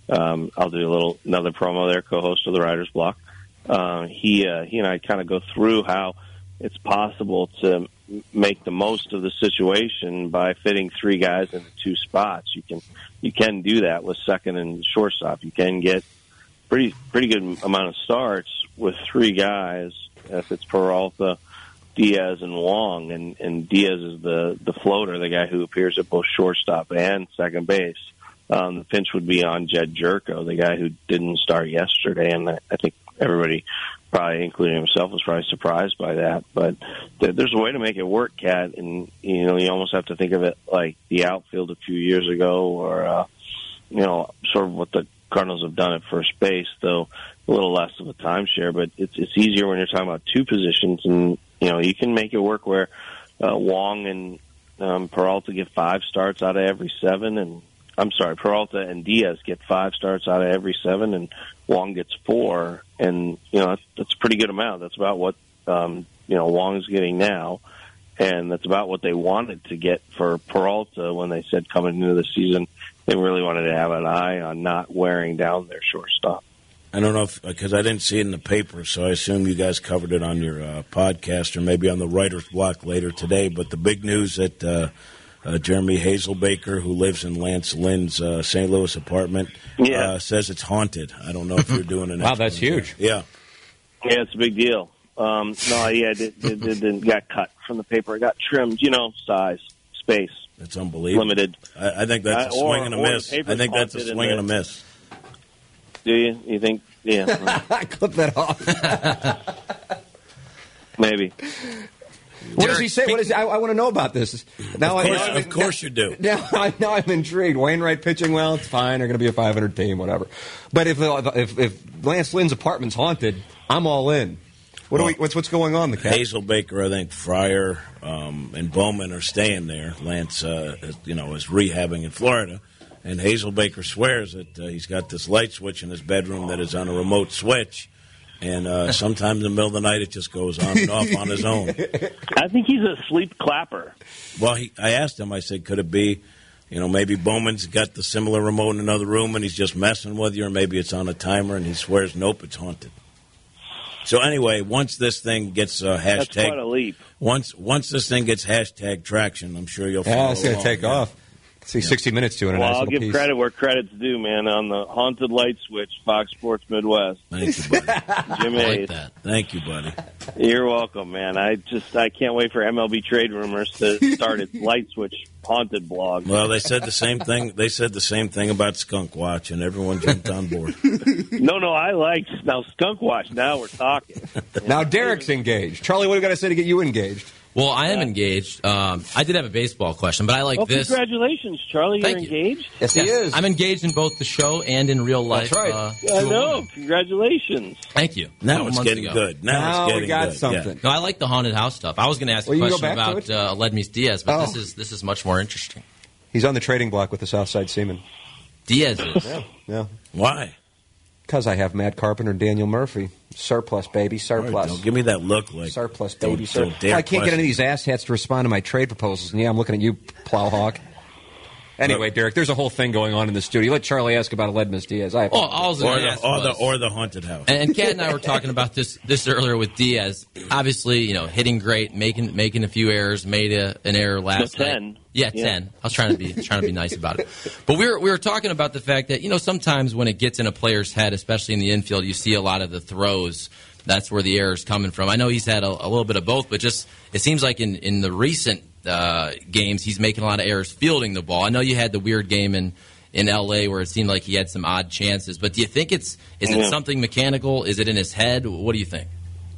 Um, I'll do a little another promo there, co-host of the Writer's Block. Uh, he uh, he and I kind of go through how it's possible to make the most of the situation by fitting three guys into two spots. You can you can do that with second and shortstop. You can get pretty pretty good amount of starts with three guys if it's Peralta, Diaz, and Wong. And, and Diaz is the, the floater, the guy who appears at both shortstop and second base. Um, the pinch would be on Jed Jerko, the guy who didn't start yesterday, and I, I think everybody, probably including himself, was probably surprised by that. But th- there's a way to make it work, Kat, and you know you almost have to think of it like the outfield a few years ago, or uh, you know, sort of what the Cardinals have done at first base, though a little less of a timeshare. But it's it's easier when you're talking about two positions, and you know you can make it work where uh, Wong and um, Peralta get five starts out of every seven, and I'm sorry, Peralta and Diaz get five starts out of every seven, and Wong gets four, and you know that's, that's a pretty good amount. That's about what um, you know Wong's getting now, and that's about what they wanted to get for Peralta when they said coming into the season they really wanted to have an eye on not wearing down their shortstop. I don't know if, because I didn't see it in the paper, so I assume you guys covered it on your uh, podcast or maybe on the Writer's Block later today. But the big news that uh, uh, Jeremy Hazelbaker, who lives in Lance Lynn's uh, Saint Louis apartment, Yeah. uh, says it's haunted. I don't know if you're doing an Wow, that's huge. Yeah. Yeah, it's a big deal. Um, no, yeah, it, it, it, it got cut from the paper. It got trimmed, you know, size, space. That's unbelievable. Limited. I, I think that's a Uh, or- swing and a or the miss. paper's I think that's a haunted swing and and a the- miss. Do you? You think? Yeah. Clip that off. Maybe. What does he say? What is? I, I want to know about this. Now, Of course- I, now, of course you do. Now, I, now I'm intrigued. Wainwright pitching well, it's fine. They're going to be a five hundred team, whatever. But if if, if Lance Lynn's apartment's haunted, I'm all in. What Well, do we? What's what's going on? The cat? Hazelbaker, I think Fryer um, and Bowman are staying there. Lance, uh, is, you know, is rehabbing in Florida, and Hazelbaker swears that uh, he's got this light switch in his bedroom that is on a remote switch, and uh, sometimes in the middle of the night it just goes on and off on his own. I think he's a sleep clapper. Well, he, I asked him. I said, could it be, you know, maybe Bowman's got the similar remote in another room and he's just messing with you, or maybe it's on a timer, and he swears, nope, it's haunted. So anyway, once this thing gets uh, hashtag, That's quite a leap. Once once this thing gets hashtag traction, I'm sure you'll. Yeah, follow it's going to along. take Yeah. off. See, sixty minutes to it. A Well, nice I'll little give piece. credit where credit's due, man, on the haunted light switch, Fox Sports Midwest. Thank you, buddy. Jim I like Hayes. that. Thank you, buddy. You're welcome, man. I just I can't wait for M L B Trade Rumors to start its light switch haunted blog. Well, they said the same thing. They said the same thing about Skunk Watch, and everyone jumped on board. No, no, I like now Skunk Watch. Now we're talking. Now Derek's engaged. Charlie, what do you got to say to get you engaged? Well, I am engaged. Um, I did have a baseball question, but I like Oh, this. congratulations, Charlie! Thank You're you. engaged. Yes, he is. I'm engaged in both the show and in real life. That's right. Uh, I to a know. woman. Congratulations. Thank you. Now Couple it's months getting ago. good. Now, Now it's we getting got good. something. No, I like the haunted house stuff. I was going to ask Well, a you can go question back to about uh, Aledmys Diaz, but Oh. this is this is much more interesting. He's on the trading block with the Southside Seamen. Diaz is. Yeah. Yeah. Why? Because I have Matt Carpenter and Daniel Murphy. Surplus, baby, All right, surplus. don't give me that look like Surplus, don't- baby, don't surplus. dare I can't get question. any of these asshats to respond to my trade proposals. And yeah, I'm looking at you, Plowhawk. Anyway, Derek, there's a whole thing going on in the studio. Let Charlie ask about Aledmys Diaz. I have Well, all I was Or going to the, ask or, the, was, or the haunted house. and, and Kat and I were talking about this this earlier with Diaz. Obviously, you know, hitting great, making making a few errors, made a, an error last So ten. night. Yeah, Yeah. ten. I was trying to be trying to be nice about it. But we were we were talking about the fact that, you know, sometimes when it gets in a player's head, especially in the infield, you see a lot of the throws. That's where the error's coming from. I know he's had a, a little bit of both, but just it seems like in, in the recent uh, games, he's making a lot of errors fielding the ball. I know you had the weird game in, in L A where it seemed like he had some odd chances, but do you think it's is it Yeah. something mechanical? Is it in his head? What do you think?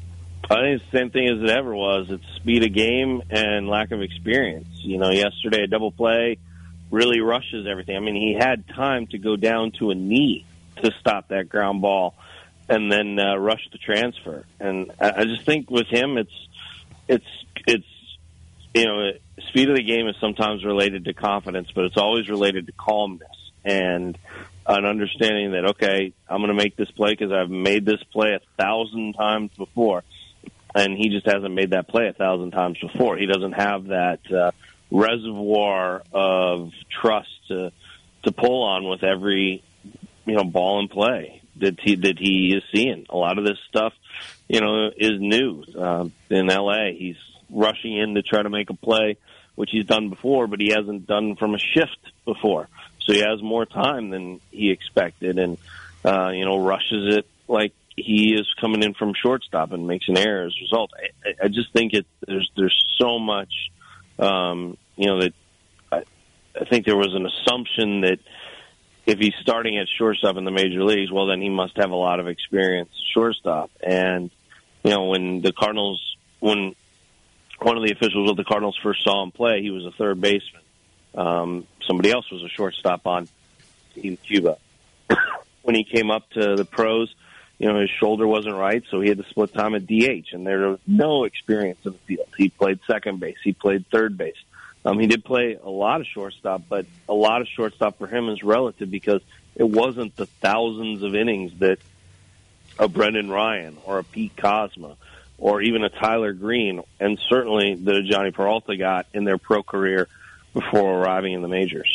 I think it's the same thing as it ever was. It's speed of game and lack of experience. You know, yesterday a double play really rushes everything. I mean, he had time to go down to a knee to stop that ground ball and then uh, rush the transfer. And I, I just think with him, it's it's it's you know, speed of the game is sometimes related to confidence, but it's always related to calmness and an understanding that, okay, I'm going to make this play because I've made this play a thousand times before. And he just hasn't made that play a thousand times before. He doesn't have that uh, reservoir of trust to to pull on with every you know, ball and play that he that he is seeing. A lot of this stuff, you know, is new. Uh, in L A, he's rushing in to try to make a play, which he's done before, but he hasn't done from a shift before. So he has more time than he expected, and uh, you know, rushes it like he is coming in from shortstop and makes an error as a result. I, I just think it there's there's so much, um, you know, that I, I think there was an assumption that if he's starting at shortstop in the major leagues, well, then he must have a lot of experience at shortstop. And you know, when the Cardinals, when one of the officials of the Cardinals first saw him play, he was a third baseman. Um, somebody else was a shortstop on Team Cuba. When he came up to the pros, you know, his shoulder wasn't right, so he had to split time at D H, and there was no experience in the field. He played second base. He played third base. Um, he did play a lot of shortstop, but a lot of shortstop for him is relative because it wasn't the thousands of innings that a Brendan Ryan or a Pete Kozma or even a Tyler Green, and certainly that Johnny Peralta got in their pro career before arriving in the majors.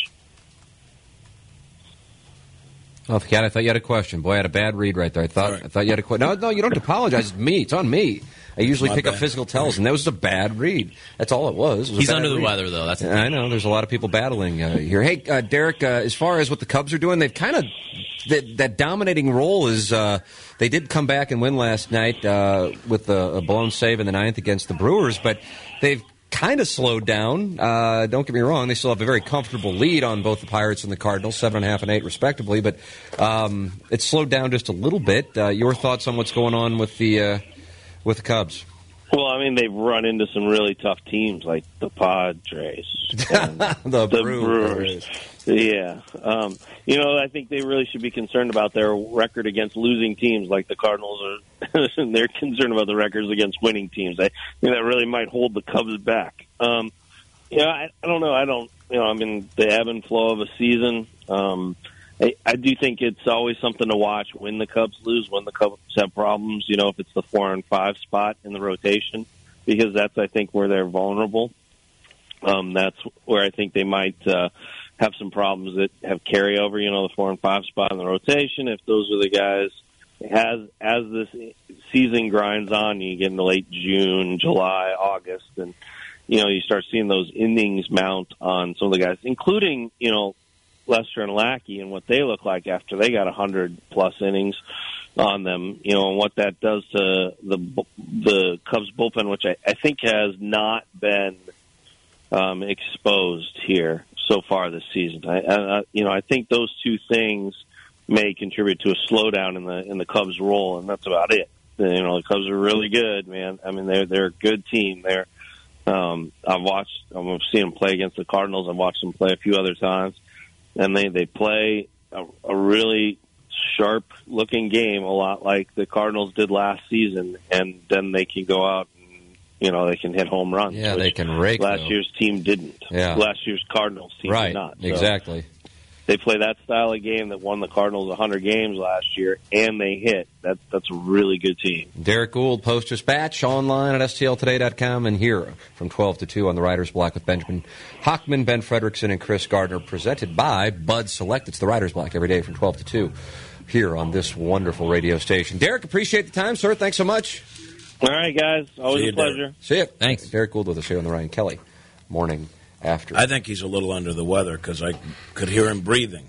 Oh, Cat, I thought you had a question. Boy, I had a bad read right there. I thought I thought you had a question. No, no, you don't have to apologize. It's me. It's on me. I usually My pick bad. up physical tells, and that was a bad read. That's all it was. It was a He's bad under the read. weather, though. That's the I know. There's a lot of people battling uh, here. Hey, uh, Derek, uh, as far as what the Cubs are doing, they've kind of that, that dominating role is uh, they did come back and win last night uh, with a, a blown save in the ninth against the Brewers, but they've kind of slowed down. Uh, don't get me wrong; they still have a very comfortable lead on both the Pirates and the Cardinals, seven and a half and eight respectively. But um, it's slowed down just a little bit. Uh, your thoughts on what's going on with the uh, with the Cubs? Well, I mean, they've run into some really tough teams like the Padres, and the, the Brewers. Brewers. Yeah, um, you know, I think they really should be concerned about their record against losing teams, like the Cardinals are. They're concerned about the records against winning teams. I think that really might hold the Cubs back. Um, you know, I, I don't know. I don't. You know, I mean, the ebb and flow of a season. Um, I, I do think it's always something to watch when the Cubs lose, when the Cubs have problems, you know, if it's the four and five spot in the rotation, because that's, I think, where they're vulnerable. Um, that's where I think they might uh, have some problems that have carryover, you know, the four and five spot in the rotation. If those are the guys, as, as this season grinds on, you get into late June, July, August, and, you know, you start seeing those innings mount on some of the guys, including, you know, Lester and Lackey and what they look like after they got one hundred plus innings on them, you know, and what that does to the the Cubs bullpen, which I, I think has not been um, exposed here so far this season. I, I, you know, I think those two things may contribute to a slowdown in the in the Cubs' role, and that's about it. You know, the Cubs are really good, man. I mean, they're they're a good team. They're um, I've watched, I've seen them play against the Cardinals. I've watched them play a few other times. And they, they play a, a really sharp-looking game, a lot like the Cardinals did last season, and then they can go out and, you know, they can hit home runs. Yeah, they can rake, Last though. year's team didn't. Yeah. Last year's Cardinals team Right, did not. So exactly. they play that style of game that won the Cardinals one hundred games last year, and they hit. That, that's a really good team. Derek Gould, Post-Dispatch, online at S T L today dot com, and here from twelve to two on the Writers' Block with Benjamin Hockman, Ben Frederickson, and Chris Gardner, presented by Bud Select. It's the Writers' Block every day from twelve to two here on this wonderful radio station. Derek, appreciate the time, sir. Thanks so much. All right, guys. Always See a you, pleasure. Derek. See you. Thanks. Derek Gould with us here on the Ryan Kelly Morning After. I think he's a little under the weather because I could hear him breathing.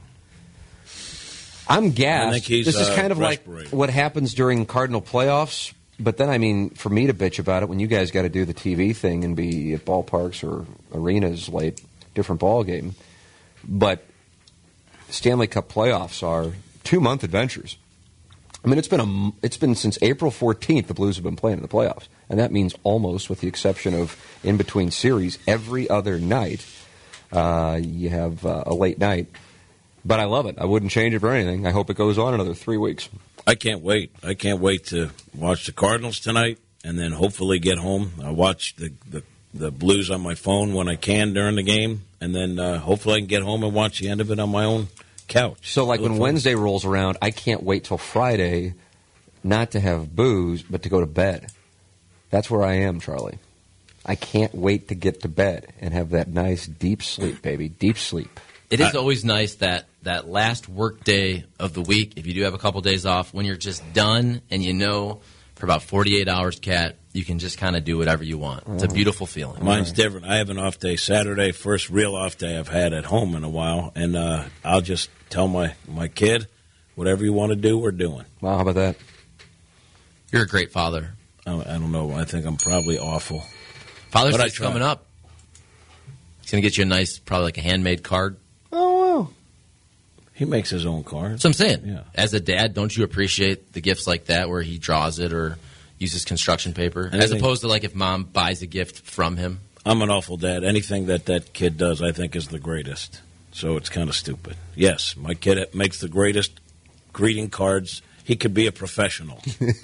I'm gassed. I think he's, this is uh, kind of like respirating. what happens during Cardinal playoffs. But then, I mean, for me to bitch about it when you guys got to do the T V thing and be at ballparks or arenas late, different ball game. But Stanley Cup playoffs are two-month adventures. I mean, it's been a, it's been since April fourteenth the Blues have been playing in the playoffs. And that means almost, with the exception of in-between series, every other night uh, you have uh, a late night. But I love it. I wouldn't change it for anything. I hope it goes on another three weeks. I can't wait. I can't wait to watch the Cardinals tonight and then hopefully get home. I watch the, the, the Blues on my phone when I can during the game, and then uh, hopefully I can get home and watch the end of it on my own couch. So, like, Look when forward. Wednesday rolls around, I can't wait till Friday not to have booze, but to go to bed. That's where I am, Charlie. I can't wait to get to bed and have that nice deep sleep, baby. Deep sleep. It is always nice that that last work day of the week, if you do have a couple days off, when you're just done and you know for about forty-eight hours, Cat, you can just kind of do whatever you want. It's a beautiful feeling. Mine's different. I have an off day Saturday, first real off day I've had at home in a while, and uh, I'll just tell my, my kid, whatever you want to do, we're doing. Wow, how about that? You're a great father. I, I don't know. I think I'm probably awful. Father's But I Day's try. coming up. He's going to get you a nice, probably like a handmade card. Oh, wow. He makes his own cards. That's what I'm saying. Yeah. As a dad, don't you appreciate the gifts like that where he draws it or uses construction paper? And I As think- opposed to like if mom buys a gift from him. I'm an awful dad. Anything that that kid does, I think, is the greatest. So it's kind of stupid. Yes, my kid makes the greatest greeting cards. He could be a professional.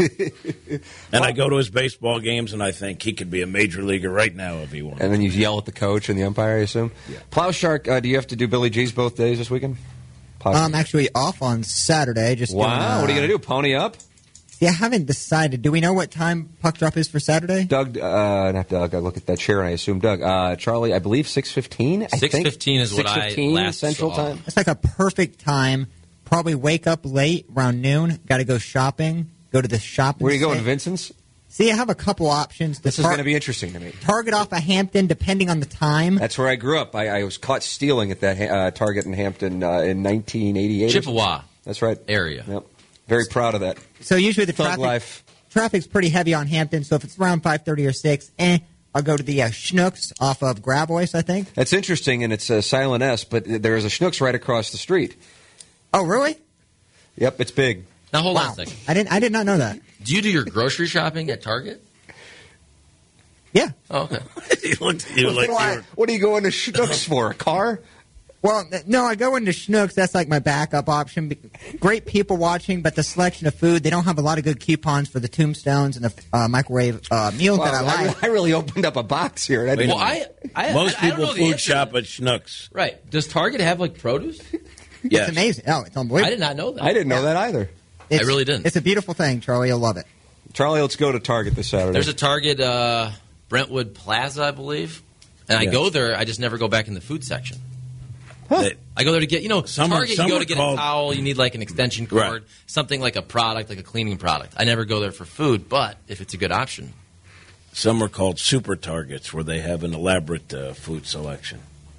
And I go to his baseball games, and I think he could be a major leaguer right now if he wanted. And then you yell at the coach and the umpire, I assume? Yeah. Plow Shark, uh, do you have to do Billy G's both days this weekend? Possibly. I'm actually off on Saturday. Just Wow, doing, uh, what are you going to do, pony up? See, I haven't decided. Do we know what time puck drop is for Saturday? Doug, uh, not Doug, I look at that chair and I assume Doug. Uh, Charlie, I believe six fifteen? six fifteen is what I last Central saw. Time? It's like a perfect time. Probably wake up late, around noon. Got to go shopping. Go to the shopping. Where are you going, center. Vincent's? See, I have a couple options. The This is tar- going to be interesting to me. Target off of Hampton, depending on the time. That's where I grew up. I, I was caught stealing at that uh, Target in Hampton uh, in nineteen eighty-eight. Chippewa. That's right. Area. Yep. Very proud of that. So usually the Thug traffic life. traffic's pretty heavy on Hampton. So if it's around five thirty or six, eh, I'll go to the uh, Schnucks off of Gravois, I think. That's interesting, and it's a silent S, but there is a Schnucks right across the street. Oh, really? Yep, it's big. Now hold Wow. on a second. I didn't. I did not know that. Do you do your grocery shopping at Target? Yeah. Oh, okay. He looked at you like you Why? were... What are you going to Schnucks for? A car? Well, th- no, I go into Schnucks. That's like my backup option. Be- Great people watching, but the selection of food, they don't have a lot of good coupons for the tombstones and the uh, microwave uh, meals that I Wow, I, like. I really opened up a box here. I didn't- Well, I, I Most I, I don't people know the food answer to shop that. at Schnucks. Right. Does Target have like produce? Yes. It's amazing. Oh, it's unbelievable. I did not know that. I didn't know that either. It's, I really didn't. It's a beautiful thing, Charlie. You'll love it. Charlie, let's go to Target this Saturday. There's a Target, uh, Brentwood Plaza, I believe. And I Yeah. go there, I just never go back in the food section. They- I go there to get, you know, Some are- Target, some you go are to get called- a towel, you need like an extension cord, Right. something like a product, like a cleaning product. I never go there for food, but if it's a good option. Some are called super targets, where they have an elaborate uh, food selection.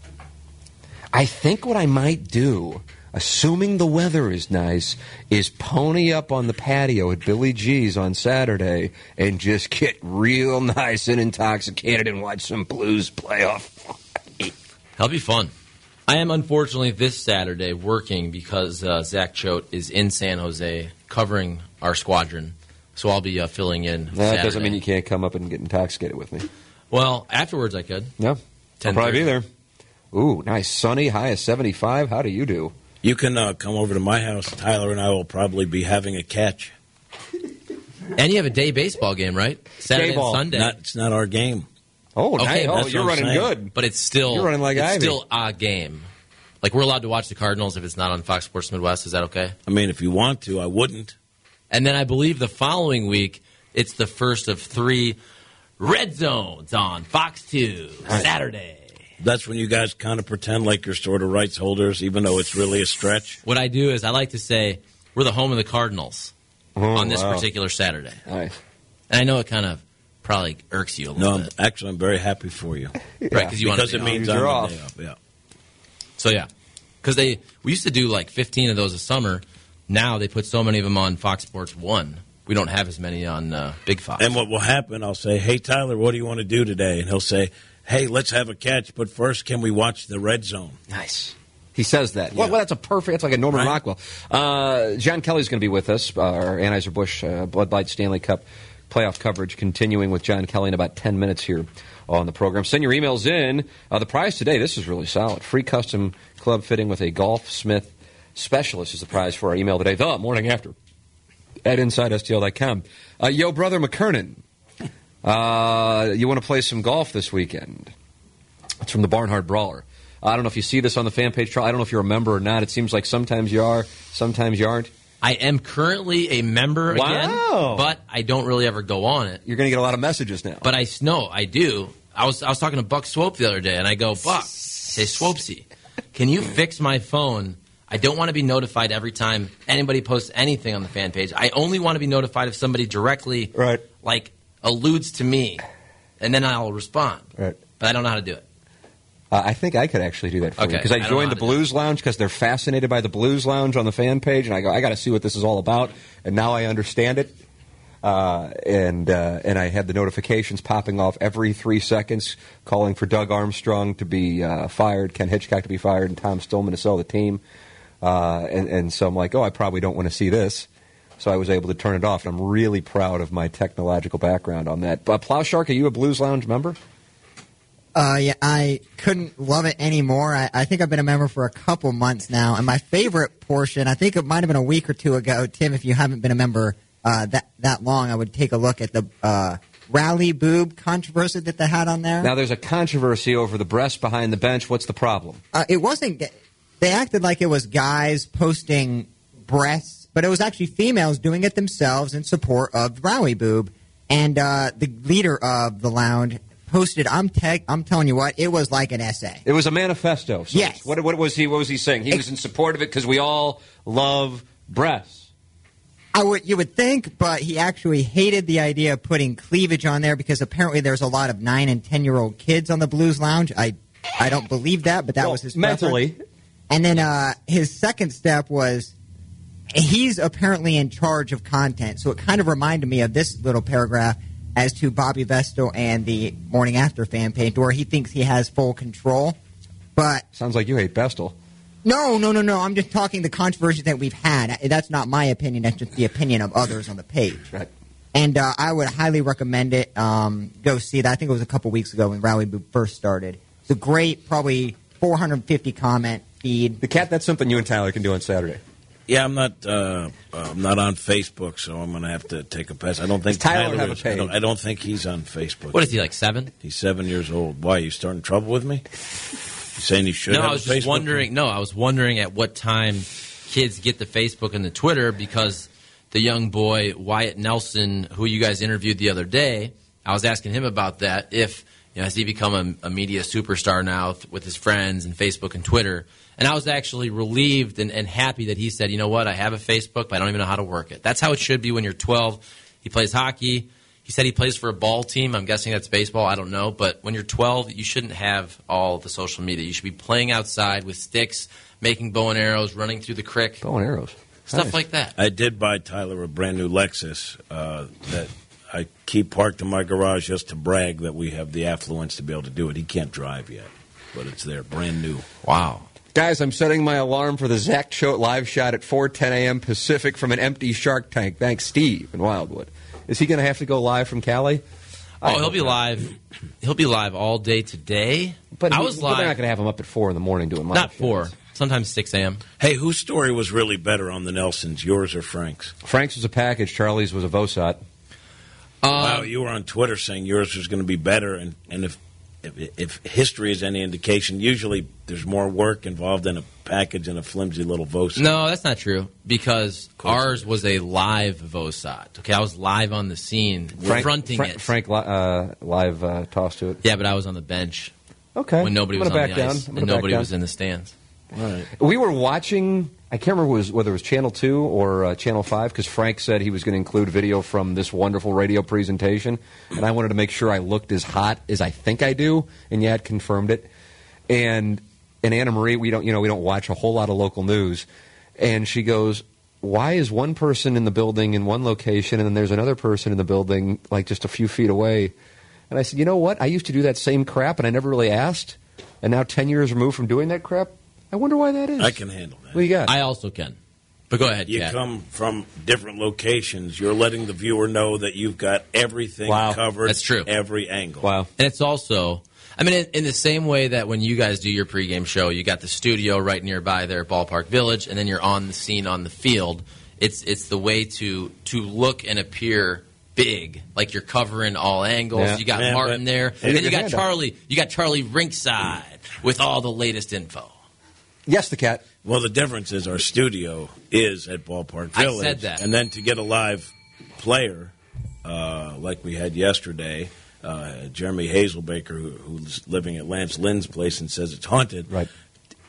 I think what I might do, assuming the weather is nice, is pony up on the patio at Billy G's on Saturday and just get real nice and intoxicated and watch some Blues playoff. That'll be fun. I am unfortunately this Saturday working because uh, Zach Choate is in San Jose covering our squadron, so I'll be uh, filling in. That Saturday. doesn't mean you can't come up and get intoxicated with me. Well, afterwards I could. Yeah, I'll probably be there. Ooh, nice. Sunny, high of seventy-five. How do you do? You can uh, come over to my house. Tyler and I will probably be having a catch. And you have a day baseball game, right? Saturday Day ball. and Sunday. Not, it's not our game. Oh, Okay, nice. Oh, that's you're what I'm running saying. good. But it's still You're running like it's Ivy. still a game. Like we're allowed to watch the Cardinals if it's not on Fox Sports Midwest. Is that okay? I mean, if you want to, I wouldn't. And then I believe the following week it's the first of three Red Zones on Fox Two Saturday. That's when you guys kind of pretend like you're sort of rights holders, even though it's really a stretch. What I do is I like to say we're the home of the Cardinals Oh, on this wow. particular Saturday. Nice. And I know it kind of probably irks you a No, little I'm, bit, actually, I'm very happy for you. right? Because you want because to it means You're I'm off. the day off. Yeah. So yeah, because they we used to do like fifteen of those a summer. Now they put so many of them on Fox Sports One. We don't have as many on uh, Big Fox. And what will happen, I'll say, hey, Tyler, what do you want to do today? And he'll say, hey, let's have a catch, but first, can we watch the Red Zone? Nice. He says that. Yeah. Well, well, that's a perfect. That's like a Norman Right. Rockwell. Uh, John Kelly's going to be with us. Uh, our Anheuser-Busch uh, Bud Light Stanley Cup playoff coverage continuing with John Kelly in about ten minutes here on the program. Send your emails in. Uh, the prize today, this is really solid. Free custom club fitting with a Golfsmith specialist is the prize for our email today. The morning after at inside S T L dot com. Uh, yo, brother McKernan, uh, you want to play some golf this weekend? It's from the Barnhard Brawler. I don't know if you see this on the fan page, Charlie. I don't know if you're a member or not. It seems like sometimes you are, sometimes you aren't. I am currently a member Wow. again, but I don't really ever go on it. You're going to get a lot of messages now. But I know I do. I was I was talking to Buck Swope the other day, and I go, Buck, say Swopesy. can you fix my phone? I don't want to be notified every time anybody posts anything on the fan page. I only want to be notified if somebody directly, right. like, alludes to me, and then I'll respond. Right. But I don't know how to do it. Uh, I think I could actually do that for Okay. you because I I don't know joined how the to Blues Lounge because they're fascinated by the Blues Lounge on the fan page, and I go, I got to see what this is all about, and now I understand it. Uh, and uh, and I had the notifications popping off every three seconds, calling for Doug Armstrong to be uh, fired, Ken Hitchcock to be fired, and Tom Stillman to sell the team. Uh, and, and so I'm like, oh, I probably don't want to see this. So I was able to turn it off, and I'm really proud of my technological background on that. But Plow Shark, are you a Blues Lounge member? Uh, yeah, I couldn't love it anymore. I, I think I've been a member for a couple months now, and my favorite portion, I think it might have been a week or two ago, Tim, if you haven't been a member uh, that that long, I would take a look at the uh, rally boob controversy that they had on there. Now, there's a controversy over the breast behind the bench. What's the problem? Uh, it wasn't. They acted like it was guys posting breasts, but it was actually females doing it themselves in support of the rally boob. And uh, the leader of the lounge posted, I'm te- I'm telling you what, it was like an essay. It was a manifesto. So yes. What, what was he? What was he saying? He was in support of it because we all love breasts. I would, you would think, but he actually hated the idea of putting cleavage on there because apparently there's a lot of nine and ten year old kids on the Blues Lounge. I, I don't believe that, but that well, was his mentally. preference. And then uh, his second step was he's apparently in charge of content, so it kind of reminded me of this little paragraph as to Bobby Vestal and the Morning After fan page, where he thinks he has full control. But sounds like you hate Vestal. No, no, no, no. I'm just talking the controversy that we've had. That's not my opinion. That's just the opinion of others on the page. Right. And uh, I would highly recommend it. Um, go see that. I think it was a couple weeks ago when Rally Boob first started. It's a great, probably four hundred fifty comment feed. The Cat, that's something you and Tyler can do on Saturday. Yeah, I'm not. Uh, I'm not on Facebook, so I'm going to have to take a pass. I don't think Does Tyler Tyler have a is. I page? don't, I don't think he's on Facebook. What is he, like seven? He's seven years old. Why, you starting trouble with me? You saying he should no, have I was a just Facebook? wondering. No, I was wondering at what time kids get the Facebook and the Twitter, because the young boy Wyatt Nelson, who you guys interviewed the other day, I was asking him about that. If you know, has he become a, a media superstar now th- with his friends and Facebook and Twitter? And I was actually relieved and, and happy that he said, you know what, I have a Facebook, but I don't even know how to work it. That's how it should be when you're twelve. He plays hockey. He said he plays for a ball team. I'm guessing that's baseball. I don't know. But when you're twelve, you shouldn't have all the social media. You should be playing outside with sticks, making bow and arrows, running through the creek. Bow and arrows. Stuff Nice. like that. I did buy Tyler a brand new Lexus uh, that I keep parked in my garage just to brag that we have the affluence to be able to do it. He can't drive yet, but it's there, brand new. Wow. Guys, I'm setting my alarm for the Zach Show live shot at four ten a.m. Pacific from an empty Shark Tank. Thanks, Steve in Wildwood. Is he going to have to go live from Cali? Oh, he'll be live. He'll be live all day today. But I he- was but they're not live. going to have him up at four in the morning doing live Not shows. four. Sometimes six a.m. Hey, whose story was really better on the Nelsons, yours or Frank's? Frank's was a package. Charlie's was a Vosot. Wow, you were on Twitter saying yours was going to be better, and, and if, if if history is any indication, usually there's more work involved in a package and a flimsy little Vosot. No, that's not true, because ours was a live Vosot. Okay, I was live on the scene, Frank, fronting Frank, it. Frank li- uh, live uh, toss to it. Yeah, but I was on the bench Okay. when nobody I'm was gonna on back the down. ice I'm and gonna back nobody down. was in the stands. All right. We were watching, I can't remember was, whether it was Channel two or uh, Channel five, because Frank said he was going to include video from this wonderful radio presentation, and I wanted to make sure I looked as hot as I think I do, and Yad confirmed it. And and Anna Marie, we don't, you know, we don't watch a whole lot of local news, and she goes, why is one person in the building in one location, and then there's another person in the building like just a few feet away? And I said, you know what? I used to do that same crap, and I never really asked, and now ten years removed from doing that crap, I wonder why that is. I can handle that. What you got? I also can. But go ahead, You Kat. come from different locations. You're letting the viewer know that you've got everything Wow. covered. That's true. Every angle. Wow. And it's also, I mean, in, in the same way that when you guys do your pregame show, you got the studio right nearby there at Ballpark Village, and then you're on the scene on the field. It's it's the way to to look and appear big, like you're covering all angles. Yeah. You got Yeah, Martin but- there, Hey, and then your you got hand up. Charlie. You got Charlie ringside with all the latest info. Yes, the cat. Well, the difference is our studio is at Ballpark I Village. said that. And then to get a live player uh, like we had yesterday, uh, Jeremy Hazelbaker, who, who's living at Lance Lynn's place and says it's haunted. Right.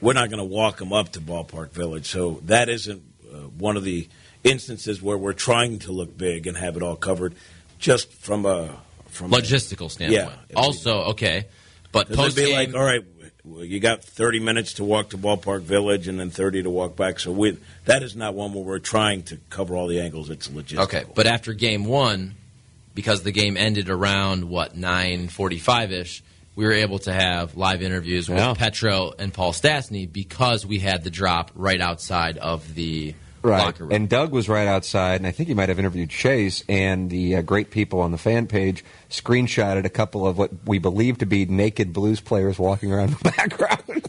we're not going to walk them up to Ballpark Village. So that isn't uh, one of the instances where we're trying to look big and have it all covered, just from a from logistical a, standpoint. Yeah. Also, okay, but post it'd be like, all right, you got thirty minutes to walk to Ballpark Village and then thirty to walk back. So we, that is not one where we're trying to cover all the angles. It's logistical. Okay, but after game one, because the game ended around, what, nine forty-five-ish, we were able to have live interviews with Yeah. Petro and Paul Stastny because we had the drop right outside of the Right. locker room. And Doug was right outside, and I think he might have interviewed Chase, and the uh, great people on the fan page screenshotted a couple of what we believe to be naked Blues players walking around the background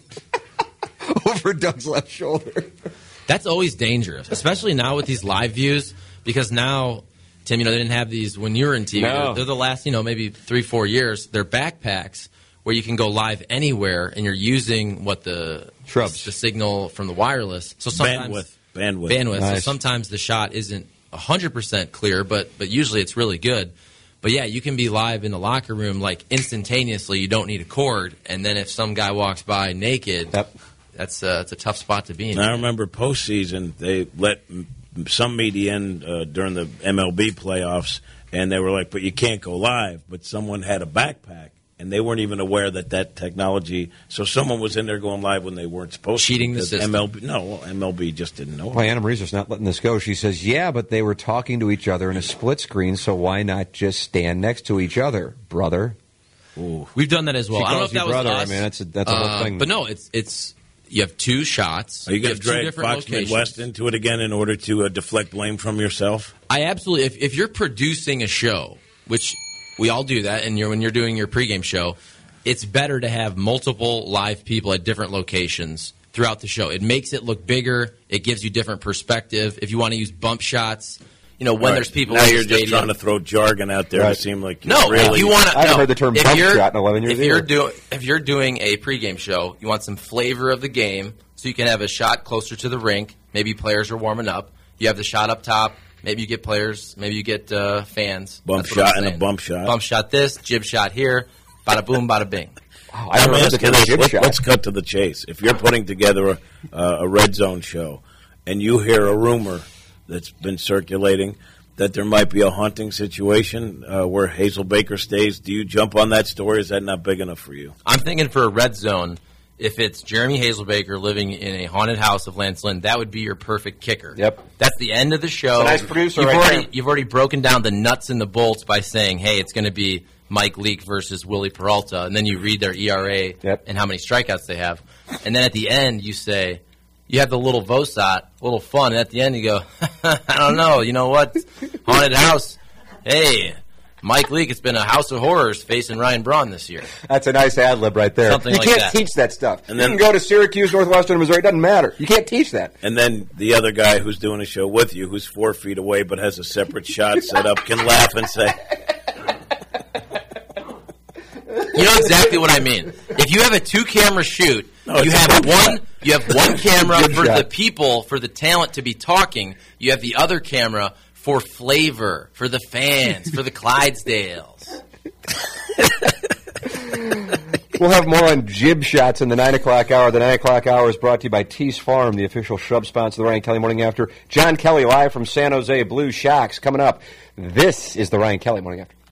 over Doug's left shoulder. That's always dangerous, especially now with these live views, because now, Tim, you know, they didn't have these when you were in T V. No. They're the last, you know, maybe three, four years. They're backpacks where you can go live anywhere, and you're using what the Shrubs. the signal from the wireless. So sometimes Bandwidth. Bandwidth. bandwidth. Nice. So sometimes the shot isn't one hundred percent clear, but but usually it's really good. But yeah, you can be live in the locker room like instantaneously. You don't need a cord, and then if some guy walks by naked, Yep. that's uh, that's a tough spot to be in. And I remember postseason, they let m- some media in uh, during the M L B playoffs, and they were like, but you can't go live. But someone had a backpack, and they weren't even aware that that technology. So someone was in there going live when they weren't supposed Cheating to. the because system. M L B, no, M L B just didn't know. Well, Anna Marisa's not letting this go. She says, yeah, but they were talking to each other in a split screen, so why not just stand next to each other, brother? Ooh. We've done that as well. She I don't know calls if you that was brother. us. I mean, that's a- that's a whole Uh, thing. But no, it's it's you have two shots. Are you going have to two drag different Fox locations. Midwest into it again in order to uh, deflect blame from yourself? I absolutely. If, if you're producing a show, which we all do that, and you're when you're doing your pregame show, it's better to have multiple live people at different locations throughout the show. It makes it look bigger. It gives you different perspective. If you want to use bump shots, you know when All right, there's people. Now in the you're just stadium, trying to throw jargon out there Right. to seem like No, you're really. if you want to, I haven't no, heard the term if bump you're- shot in eleven years If you're either. doing if you're doing a pregame show, you want some flavor of the game, so you can have a shot closer to the rink. Maybe players are warming up. You have the shot up top. Maybe you get players. Maybe you get uh, fans. Bump That's what I'm shot and a saying. bump shot. Bump shot this, jib shot here. Bada boom, bada bing. Oh, I'm never heard the asking term this. jib Let, shot. let's cut to the chase. If you're putting together a, uh, a red zone show and you hear a rumor that's been circulating that there might be a haunting situation uh, where Hazel Baker stays, do you jump on that story? Is that not big enough for you? I'm thinking for a red zone, if it's Jeremy Hazelbaker living in a haunted house of Lance Lynn, that would be your perfect kicker. Yep. That's the end of the show. It's a nice producer you've right already, there. You've already broken down the nuts and the bolts by saying, hey, it's going to be Mike Leake versus Willie Peralta, and then you read their E R A Yep. and how many strikeouts they have. And then at the end, you say, you have the little Vosot, a little fun, and at the end you go, I don't know, you know what? Haunted house. Hey, Mike Leake, it's been a house of horrors facing Ryan Braun this year. That's a nice ad lib right there. Something you like can't that. teach that stuff. And you then- can go to Syracuse, Northwestern, Missouri. It doesn't matter. You can't teach that. And then the other guy who's doing a show with you, who's four feet away but has a separate shot set up, can laugh and say, You know exactly what I mean. If you have a two-camera shoot, No, you it's a have good one. You have one camera Good for shot. the people, for the talent to be talking. You have the other camera for flavor, for the fans, for the Clydesdales. We'll have more on jib shots in the nine o'clock hour. The nine o'clock hour is brought to you by Tees Farm, the official shrub sponsor of the Ryan Kelly Morning After. John Kelly live from San Jose Blue Shocks coming up. This is the Ryan Kelly Morning After.